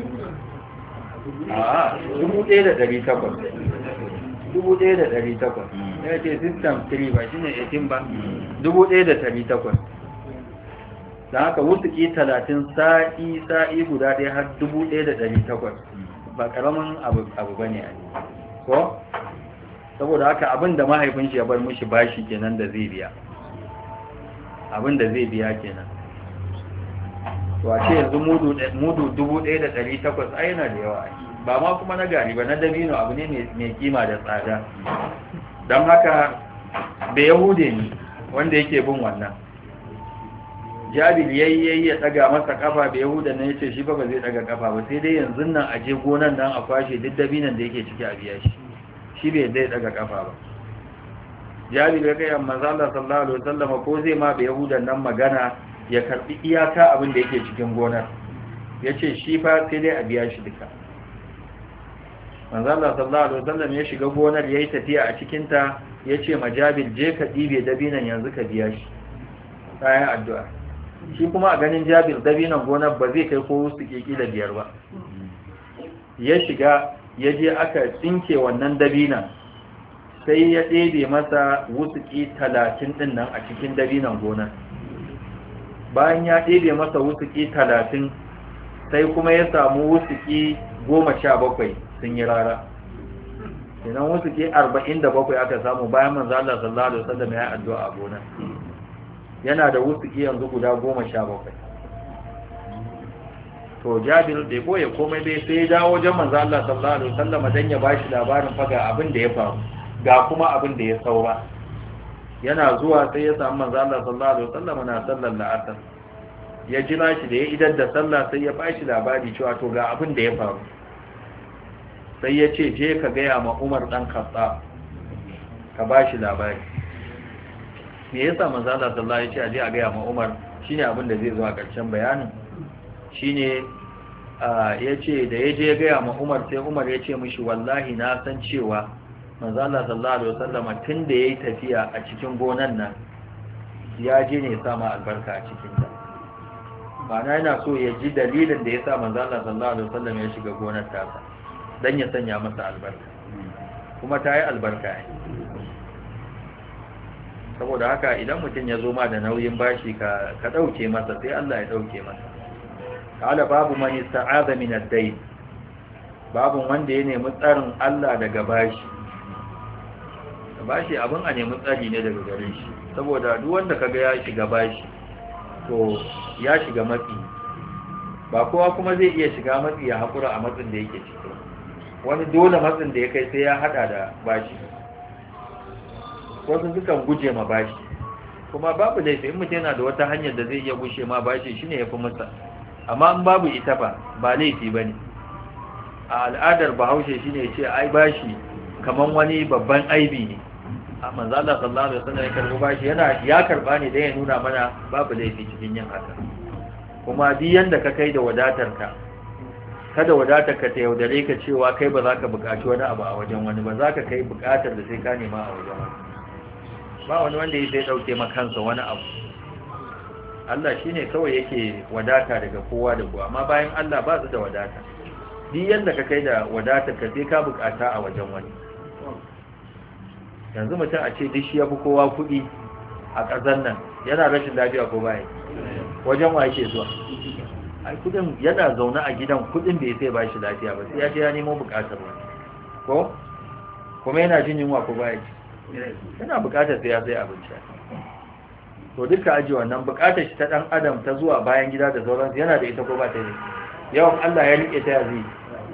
A: a dubu ɗaya da ɗari takwas dubu ɗaya da ɗari takwas ya ce system three ba shine eighteen ba dubu ɗaya da ɗari takwas da haka wusuki talatin sa'i sa'i guda ɗaya har dubu ɗaya da ɗari takwas ba ƙaramin abu ba ne ko saboda haka abin da mahaifin shi ya bar mishi bashi kenan da zai biya abin da zai biya kenan to a ce yanzu mudu dubu ɗaya da ɗari takwas ai yana da yawa ba ma kuma na gari ba na dabino abu ne mai kima da tsada don haka bai yahude ne wanda yake bin wannan jabir yayi ya daga masa kafa bai yahuda ne yace shi ba ba zai daga kafa ba sai dai yanzu nan a je gonan nan a kwashe duk dabinan da yake ciki a biya shi shi bai dai daga kafa ba jabir ya kai manzo Allah sallallahu alaihi wasallam ko zai ma bai yahudan nan magana ya karbi iyaka abin da yake cikin gonar yace shi fa sai dai a biya shi duka manzo Allah sallallahu alaihi wasallam ya shiga gonar yayi tafiya a cikin ta yace ma Jabir je ka dibe dabinan yanzu ka biya shi bayan addu'a shi kuma a ganin Jabir dabinan gonar ba zai kai ko su kila biyar ba ya shiga ya je aka tsinke wannan dabinan sai ya ɗebe masa wusuki talatin ɗin nan a cikin dabinan gonar bayan ya ɗebe masa wusuki talatin sai kuma ya samu wusuki goma sha bakwai sun yi rara idan wusuki arba'in da bakwai aka samu bayan manzo Allah sallallahu alaihi wasallam ya yi addu'a a gonar yana da wusuki yanzu guda goma sha bakwai to Jabir bai boye komai bai sai ya dawo wajen manzo Allah sallallahu alaihi wasallam dan ya bashi labarin faga abin da ya faru ga kuma abin da ya saura yana zuwa sai ya samu manzo Allah sallallahu alaihi wasallam na sallar la'asar ya jira shi da ya idar da sallah sai ya bashi labari cewa to ga abin da ya faru sai ya ce je ka gaya ma Umar dan Khattab ka bashi labari me yasa manzo Allah sallallahu alaihi wasallam ya ce aje a gaya ma Umar shine abin da zai zo a ƙarshen bayanin shine ya ce da ya je ya gaya ma Umar sai Umar ya ce mishi wallahi na san cewa manzo Allah sallallahu alaihi wasallam tun da yayi tafiya a cikin gonan nan ya je ne sama albarka a cikin ta bana yana so ya ji dalilin da yasa manzo Allah sallallahu alaihi wasallam ya shiga gonar ta dan ya sanya masa albarka kuma ta yi albarka ne saboda haka idan mutum ya zo ma da nauyin bashi ka ka dauke masa sai Allah ya dauke masa qala babu man ista'adha min ad-dayn babu wanda ya nemi tsarin Allah daga bashi bashi abin a nemi tsari ne daga gare shi saboda duk wanda kaga ya shiga bashi to ya shiga matsi ba kowa kuma zai iya shiga matsi ya hakura a matsin da yake ciki wani dole matsin da ya kai sai ya hada da bashi wasu sukan guje ma bashi kuma babu laifi in mutum yana da wata hanyar da zai iya gushe ma bashi shine yafi masa amma in babu ita ba ba laifi bane a al'adar Bahaushe shine ya ce ai bashi kaman wani babban aibi ne a manzo Allah sallallahu alaihi wasallam ya karbo bashi yana ya karba ne dan ya nuna mana babu laifi cikin yin haka kuma duk yanda ka kai da wadatarka kada wadatarka ta yaudare ka cewa kai ba za ka buƙaci wani abu a wajen wani ba za ka kai buƙatar da sai ka nema a wajen wani ba wani wanda ya sai dauke maka kansa wani abu Allah shine kawai yake wadata daga kowa da kowa amma bayan Allah ba su da wadata duk yanda ka kai da wadatarka sai ka buƙata a wajen wani yanzu mutum a ce duk shi ya fi kowa kuɗi a ƙasar nan yana rashin lafiya ko baya wajen wa yake zuwa ai kudin yana zaune a gidan kudin bai sai ba shi lafiya ba sai ya je ya nemo bukatar wani ko kuma yana jin yunwa ko baya yana bukatar sai ya sai abinci to duka aji wannan bukatar shi ta dan adam ta zuwa bayan gida da sauransu yana da ita ko ba ta ne yawan Allah ya rike ta yazi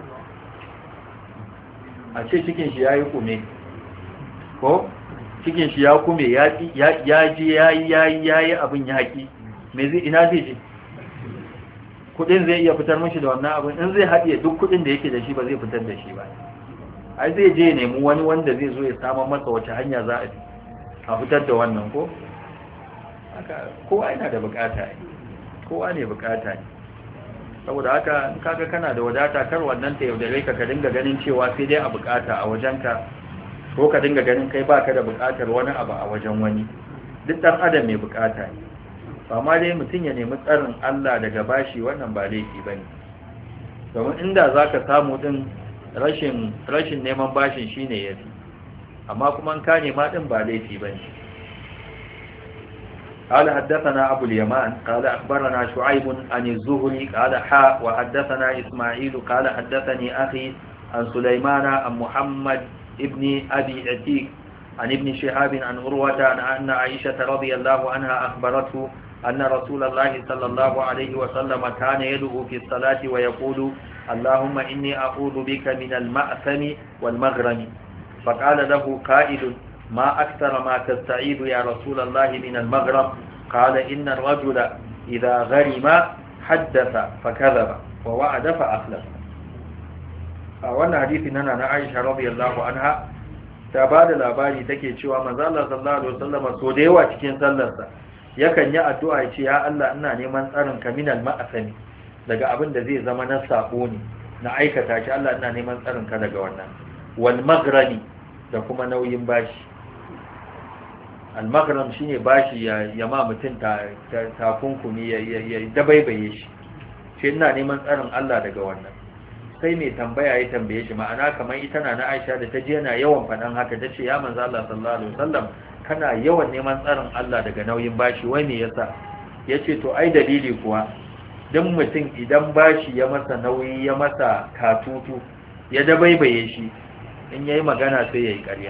A: a ce cikin shi yayi kume ko cikin shi ya kume ya ya ji yayi yayi yayi abin yaki me zai ina zai je kudin zai iya fitar mishi da wannan abin in zai haɗiye duk kudin da yake da shi ba zai fitar da shi ba ai zai je nemi wani wanda zai zo ya samu masa wace hanya za a a fitar da wannan ko haka kowa yana da bukata ne kowa ne bukata ne saboda haka in kaga kana da wadata kar wannan ta yaudare ka ka dinga ganin cewa sai dai a bukata a wajenka ko ka dinga ganin kai baka da bukatar wani abu a wajen wani duk dan adam mai bukata ne ba ma dai mutum ya nemi tsarin Allah daga bashi wannan ba laifi bane domin inda zaka samu din rashin rashin neman bashin shine yafi amma kuma in ka nema din ba laifi bane قال حدثنا أبو اليمان قال أخبرنا شعيب عن الزهري قال حاء وحدثنا إسماعيل قال حدثني أخي عن سليمان عن محمد ابن أبي عتيق عن ابن شهاب عن عروة أن عائشة رضي الله عنها أخبرته أن رسول الله صلى الله عليه وسلم كان يدعو في الصلاة ويقول اللهم إني أعوذ بك من المأثم والمغرم فقال له قائل ما أكثر ما تستعيذ يا رسول الله من المغرم قال إن الرجل إذا غرم حدث فكذب ووعد فأخلف wannan hadisi nana na Aisha radiyallahu anha ta bada labari take cewa manzo Allah sallallahu alaihi wasallam so da yawa cikin sallarsa yakan yi addu'a ya ce ya Allah ina neman tsarin ka minal ma'asami daga abin da zai zama na sabo ne na aikata shi Allah ina neman tsarin ka daga wannan wal maghrani da kuma nauyin bashi al maghram shine bashi ya yama mutun ta takunkumi ya ya dabaibaye shi shi ina neman tsarin Allah daga wannan sai mai tambaya ya tambaye shi ma'ana kamar ita na Aisha da ta je yana yawan faɗan haka tace ya manzo Allah sallallahu alaihi wasallam kana yawan neman tsarin Allah daga nauyin bashi wai me yasa yace to ai dalili kuwa dan mutum idan bashi ya masa nauyi ya masa katutu ya dabaibaye shi in yayi magana sai yayi ƙarya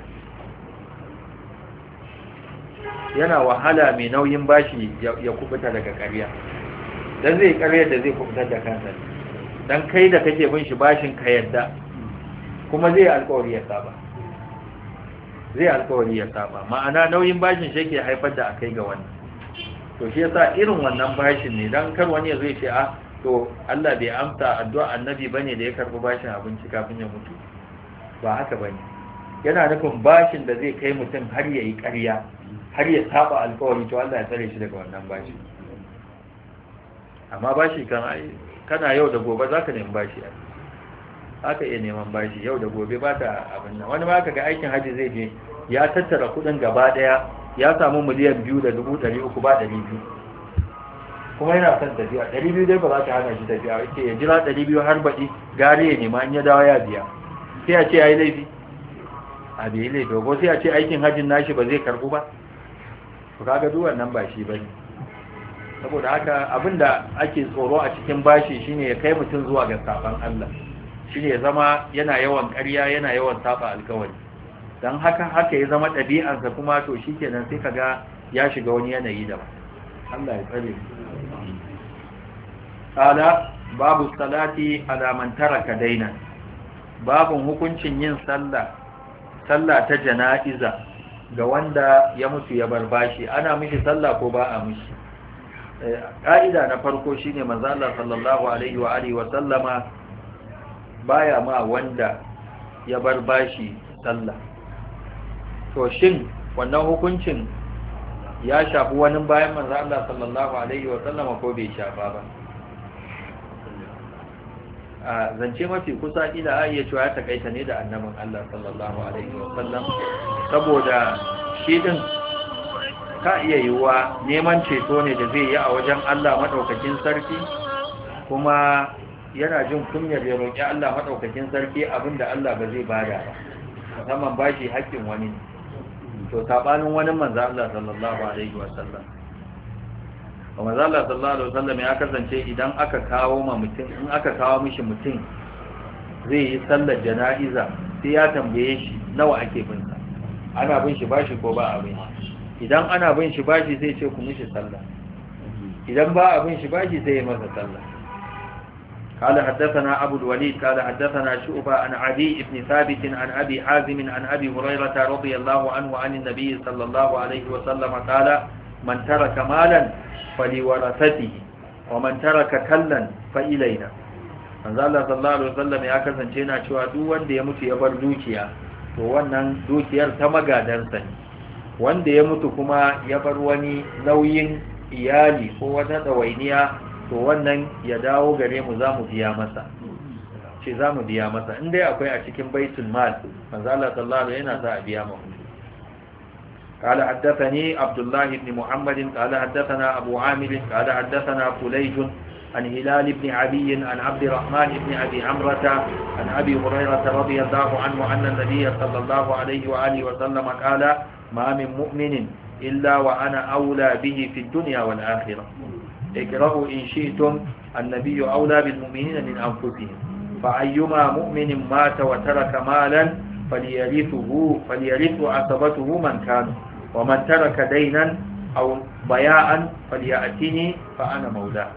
A: yana wahala mai nauyin bashi ya kubuta daga ƙarya dan zai ƙarya da zai kubutar da kansa dan kai da kake bin shi bashin ka yadda kuma zai alƙawari ya saba zai alƙawari ya saba ma'ana nauyin bashin shi yake haifar da akai ga wannan to shi yasa irin wannan bashin ne dan kar wani ya zo ya ce a to Allah bai amsa addu'a annabi bane da ya karbi bashin abinci kafin ya mutu ba haka bane yana nufin bashin da zai kai mutum har ya yi ƙarya har ya saba alƙawari to Allah ya tsare shi daga wannan bashi amma bashi kan ai kana yau da gobe zaka nemi bashi haka iya neman bashi yau da gobe ba ta abin nan wani ma ka ga aikin haji zai je ya tattara kudin gaba daya ya samu miliyan biyu da dubu ɗari uku ba ɗari biyu kuma yana son tafiya ɗari biyu dai ba za ta hana shi tafiya yake ya jira ɗari biyu har baɗi gari ya nema in ya dawo ya biya sai a ce ya yi laifi a bai yi laifi ko sai a ce aikin hajjin nashi ba zai karɓu ba to kaga duk wannan ba shi bane saboda haka abinda ake tsoro a cikin bashi shine ya kai mutum zuwa ga saban Allah shine ya zama yana yawan ƙarya yana yawan saba alƙawari dan haka haka ya zama ɗabi'arsa kuma to shikenan sai kaga ya shiga wani yanayi da Allah ya tsare ala babu salati ala man taraka daina babun hukuncin yin sallah sallah ta jana'iza ga wanda ya mutu ya bar bashi ana mishi sallah ko ba a mishi ƙa'ida na farko shine manzo Allah sallallahu alaihi wa alihi wa sallama baya ma wanda ya bar bashi sallah to shin wannan hukuncin ya shafi wani bayan manzo Allah sallallahu alaihi wa sallama ko bai shafa ba a zance mafi kusa ila ayya cewa ya takaita ne da annabin Allah sallallahu alaihi wa sallam saboda shi din ka iya yiwuwa neman ceto ne da zai yi a wajen Allah maɗaukakin sarki kuma yana jin kunyar ya roƙi Allah maɗaukakin sarki abinda Allah ba zai bada ba musamman bashi haƙƙin wani to sabanin wani manzo Allah sallallahu alaihi wasallam manzo Allah sallallahu alaihi wasallam ya kasance idan aka kawo ma mutum in aka kawo mishi mutum zai yi sallar jana'iza sai ya tambaye shi nawa ake bin sa ana bin shi bashi ko ba a bin shi idan ana bin shi bashi sai ce ku mishi sallah idan ba a bin shi bashi sai ya masa sallah قال حدثنا أبو الوليد قال حدثنا شعبة عن عدي بن ثابت عن أبي حازم عن أبي هريرة رضي الله عنه عن النبي صلى الله عليه وسلم قال من ترك مالا فلورثته ومن ترك كلا فإلينا manzo Allah sallallahu alaihi wasallam ya kasance yana cewa duk wanda ya mutu ya bar dukiya to wannan dukiyar ta magadansa ne wanda ya mutu kuma ya bar wani nauyin iyali ko wata dawainiya to wannan ya dawo gare mu zamu biya masa ce zamu biya masa in dai akwai a cikin baitul mal manzo Allah sallallahu alaihi yana sa a biya mu قال حدثني عبد الله بن محمد قال حدثنا أبو عامر قال حدثنا فليج عن هلال بن عدي عن عبد الرحمن بن أبي عمرة عن أبي هريرة رضي الله عنه أن النبي صلى الله عليه وآله وسلم قال ما من مؤمن إلا وأنا أولى به في الدنيا والآخرة اقرأوا إن شئتم النبي أولى بالمؤمنين من أنفسهم فأيما مؤمن مات وترك مالا فليرثه فليرث عصبته من كان ومن ترك دينا أو ضياعا فليأتني فأنا مولاه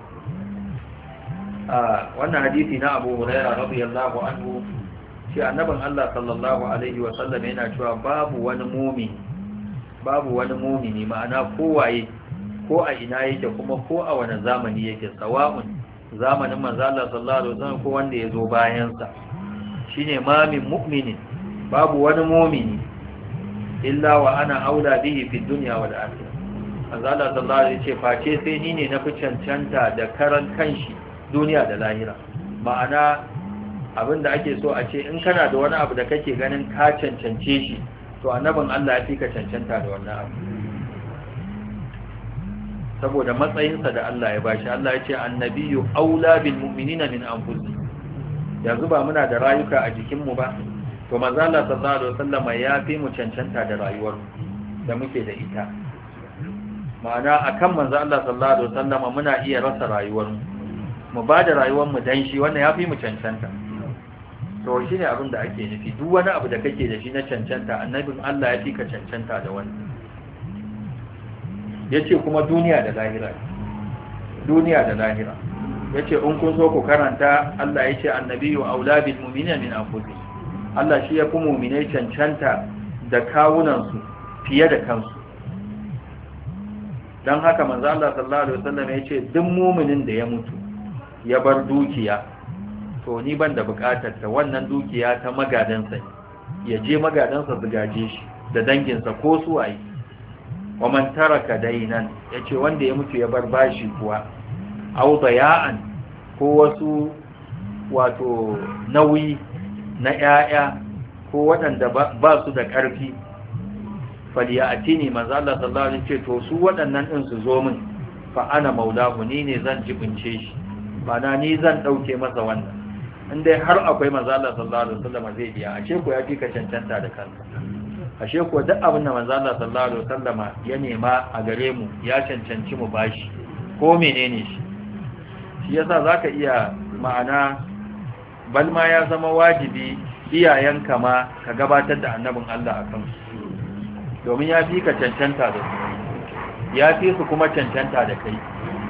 A: wannan hadisi na Abu Hurairah radiyallahu anhu shi annabin Allah sallallahu alaihi wa sallam yana cewa babu wani mu'min babu wani mu'mini ma'ana kowaye ko a ina yake kuma ko a wani zamani yake sawa'un zamanin manzo Allah sallallahu alaihi wasallam ko wanda yazo bayan sa shine ma min mu'minin babu wani mu'mini illa wa ana aula bihi fi dunya wal akhirah manzo Allah sallallahu alaihi wasallam face sai ni ne na fi cancanta da karan kanshi duniya da lahira ma'ana abinda ake so a ce in kana da wani abu da kake ganin ka cancance shi to annabin Allah ya fi ka cancanta da wannan abu saboda matsayinsa da Allah ya bashi Allah ya ce annabiyyu aula bil mu'minina min anfusihim yanzu ba muna da rayuka a jikinmu ba to manzo Allah sallallahu alaihi wasallam ya fi mu cancanta da rayuwar da muke da ita ma'ana akan manzo Allah sallallahu alaihi wasallam muna iya rasa rayuwar mu mu ba da rayuwar mu dan shi wannan ya fi mu cancanta to shine abin da ake nufi duk wani abu da kake da shi na cancanta annabin Allah ya fi ka cancanta da wannan yace kuma duniya da lahira duniya da lahira yace in kun so ku karanta Allah yace annabiyyu aula bil mu'minina min anfusihim Allah shi ya fi mu'minai cancanta da kawunan su fiye da kansu dan haka manzo Allah sallallahu alaihi wasallam yace duk mu'minin da ya mutu ya bar dukiya to ni ban da bukatar ta wannan dukiya ta magadansa ya je magadansa su gaje shi da danginsa ko su waye wa man taraka dainan yace wanda ya mutu ya bar bashi kuwa aw daya'an ko wasu wato nauyi na 'ya'ya ko waɗanda ba su da ƙarfi faliyatini manzo Allah sallallahu alaihi wasallam ce to su waɗannan din su zo min fa ana maulahu ni ne zan jibince shi bana ni zan dauke masa wannan indai har akwai manzo Allah sallallahu alaihi wasallam zai biya ashe ko ya fi ka cancanta da kansa ashe ko duk abin da manzo Allah sallallahu alaihi wasallam ya nema a gare mu ya cancanci mu bashi ko menene shi shi yasa zaka iya ma'ana balma ya zama wajibi iyayenka ma ka gabatar da annabin Allah akan su domin ya fi ka cancanta da su ya fi su kuma cancanta da kai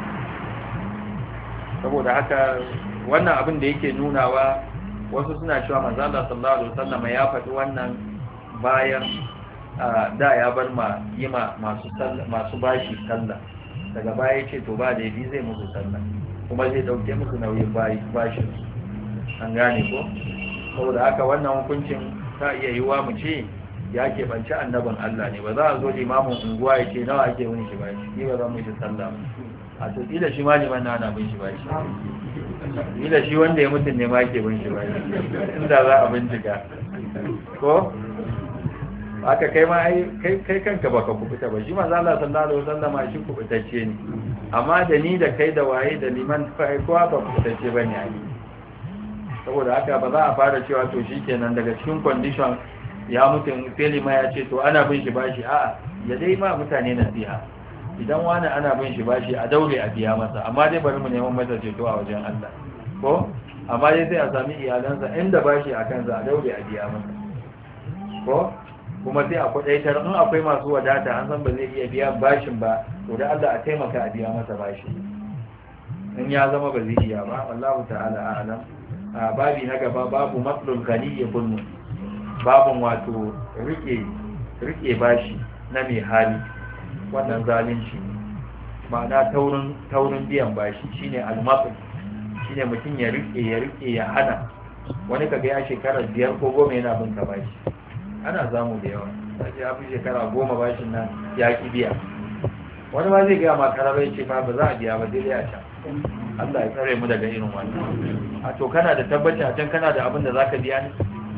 A: saboda haka wannan abin da yake nunawa wasu suna cewa manzo Allah sallallahu alaihi wasallam ya faɗi wannan bayan da ya bar ma yima masu masu bashi sallah daga baya yace to ba da yabi zai musu sallah kuma zai dauke musu nauyin bashin an gane ko saboda haka wannan hukuncin ta iya yiwa mu ce ya ke banci annabin Allah ne ba za a zo limamin unguwa ya ce nawa ake wani shi bashi ni ba zan mishi sallah a to kila shi ma liman na ana bin shi bashi kila shi wanda ya mutun ne ma ke bin shi bashi inda za a bincika ko aka kai ma kai kai kanka baka kubuta ba shi manzo Allah sallallahu alaihi wasallam shi kubutacce ne amma da ni da kai da waye da liman kai kowa ba kubutacce bane ai saboda haka ba za a fara cewa to shikenan daga cikin condition ya mutum sai lima ya ce to ana bin shi bashi a'a ya dai ma mutane nasiha idan wani ana bin shi bashi a daure a biya masa amma dai bari mu neman masa ceto a wajen Allah ko amma dai sai a sami iyalansa inda bashi a kansa a daure a biya masa ko kuma sai a kudaitar in akwai masu wadata an san ba zai iya biya bashin ba to da Allah a taimaka a biya masa bashi in ya zama ba zai iya ba wallahu ta'ala a'lam a babi na gaba babu matlul ghani ya kullu babun wato rike rike bashi na mai hali wannan zalunci ma'ana taurin taurin biyan bashi shine al-matl shine mutum ya rike ya rike ya hana wani kaga ya shekara biyar ko goma yana bin ka bashi ana zamu da yawa sai ya fi shekara goma bashin nan ya ki biya wani ma zai ga ma karabai ce fa ba za a biya ba dai a can Allah ya tsare mu daga irin wannan a to kana da tabbaci a can kana da abin da zaka biya ne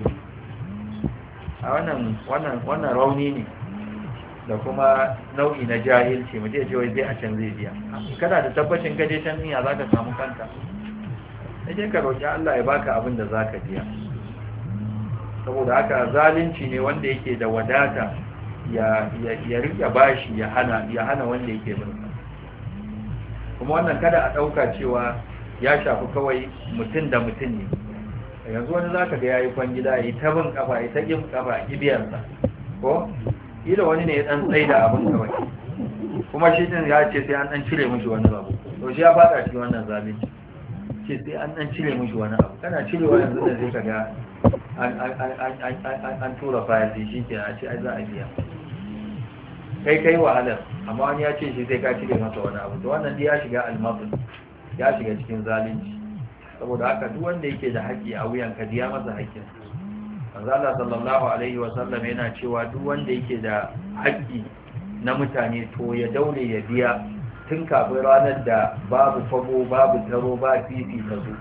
A: a wannan wannan wannan rauni ne da kuma nau'i na jahilci mu je je wai zai a can zai biya kana da tabbacin ka je can din ya zaka samu kanka sai ka roki Allah ya baka abin da zaka biya saboda haka zalunci ne wanda yake da wadata ya ya rike bashi ya hana ya hana wanda yake bin sa kuma wannan kada a dauka cewa ya shafi kawai mutum da mutum ne yanzu wani zaka ga yayi kwangila yayi ta bin kafa yayi ta kin kafa kibiyar sa ko ila wani ne ya dan tsaida abin kawai kuma shi din ya ce sai an dan cire mishi wani abu to shi ya fada cikin wannan zalunci ce sai an dan cire mishi wani abu kana cirewa yanzu da zai kaga an tura fayil da shi ke a ce ai za a biya kai kai wahalar amma wani ya ce shi sai ka cire masa wani abu to wannan ya shiga almabul ya shiga cikin zalunci saboda haka duk wanda yake da haƙƙi a wuyan ka biya masa haƙƙin manzo Allah sallallahu alaihi wa sallam yana cewa duk wanda yake da haƙƙi na mutane to ya daure ya biya tun kafin ranar da babu fago babu taro ba fifi ta zo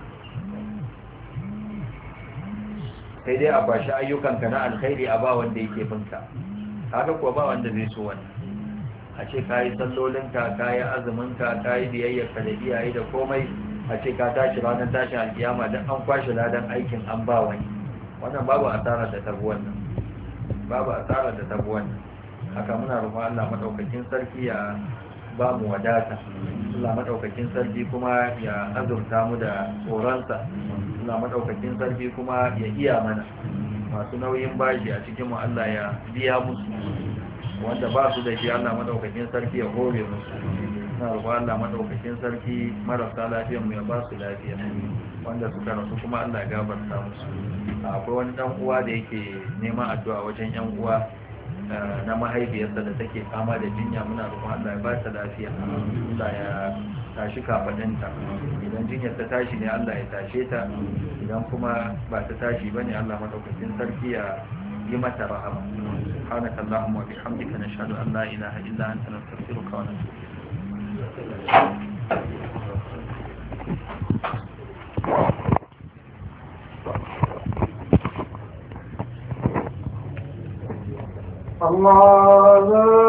A: sai dai a bashi ayyukanka na alkhairi a ba wanda yake binka kaga kuwa ba wanda zai so wani a ce kayi sallolinka kayi azuminka kayi biyayyarka da iyaye da komai a ce ka tashi ranar tashin alkiyama don an kwashe ladan aikin an ba wani wannan babu asarar da tabi wannan babu asarar da tabi wannan haka muna roƙon Allah madaukakin sarki ya ba mu wadata Allah madaukakin sarki kuma ya azurta mu da tsoronsa Allah madaukakin sarki kuma ya iya mana masu nauyin bashi a cikin mu Allah ya biya musu wanda ba su da shi Allah madaukakin sarki ya hore musu na roƙon Allah madaukakin sarki marasa lafiyar mu ya ba su lafiya wanda suka rasu kuma Allah ya gafarta musu akwai wani dan uwa da yake neman addu'a wajen yan uwa na mahaifiyarsa da take fama da jinya muna roƙon Allah ya ba ta lafiya Allah ya tashi kafadinta idan jinyar ta tashi ne Allah ya tashe ta idan kuma ba ta tashi bane Allah madaukakin sarki ya yi mata rahama subhanaka allahumma wa bihamdika nashhadu an la ilaha illa anta nastaghfiruka wa natubu
B: Allah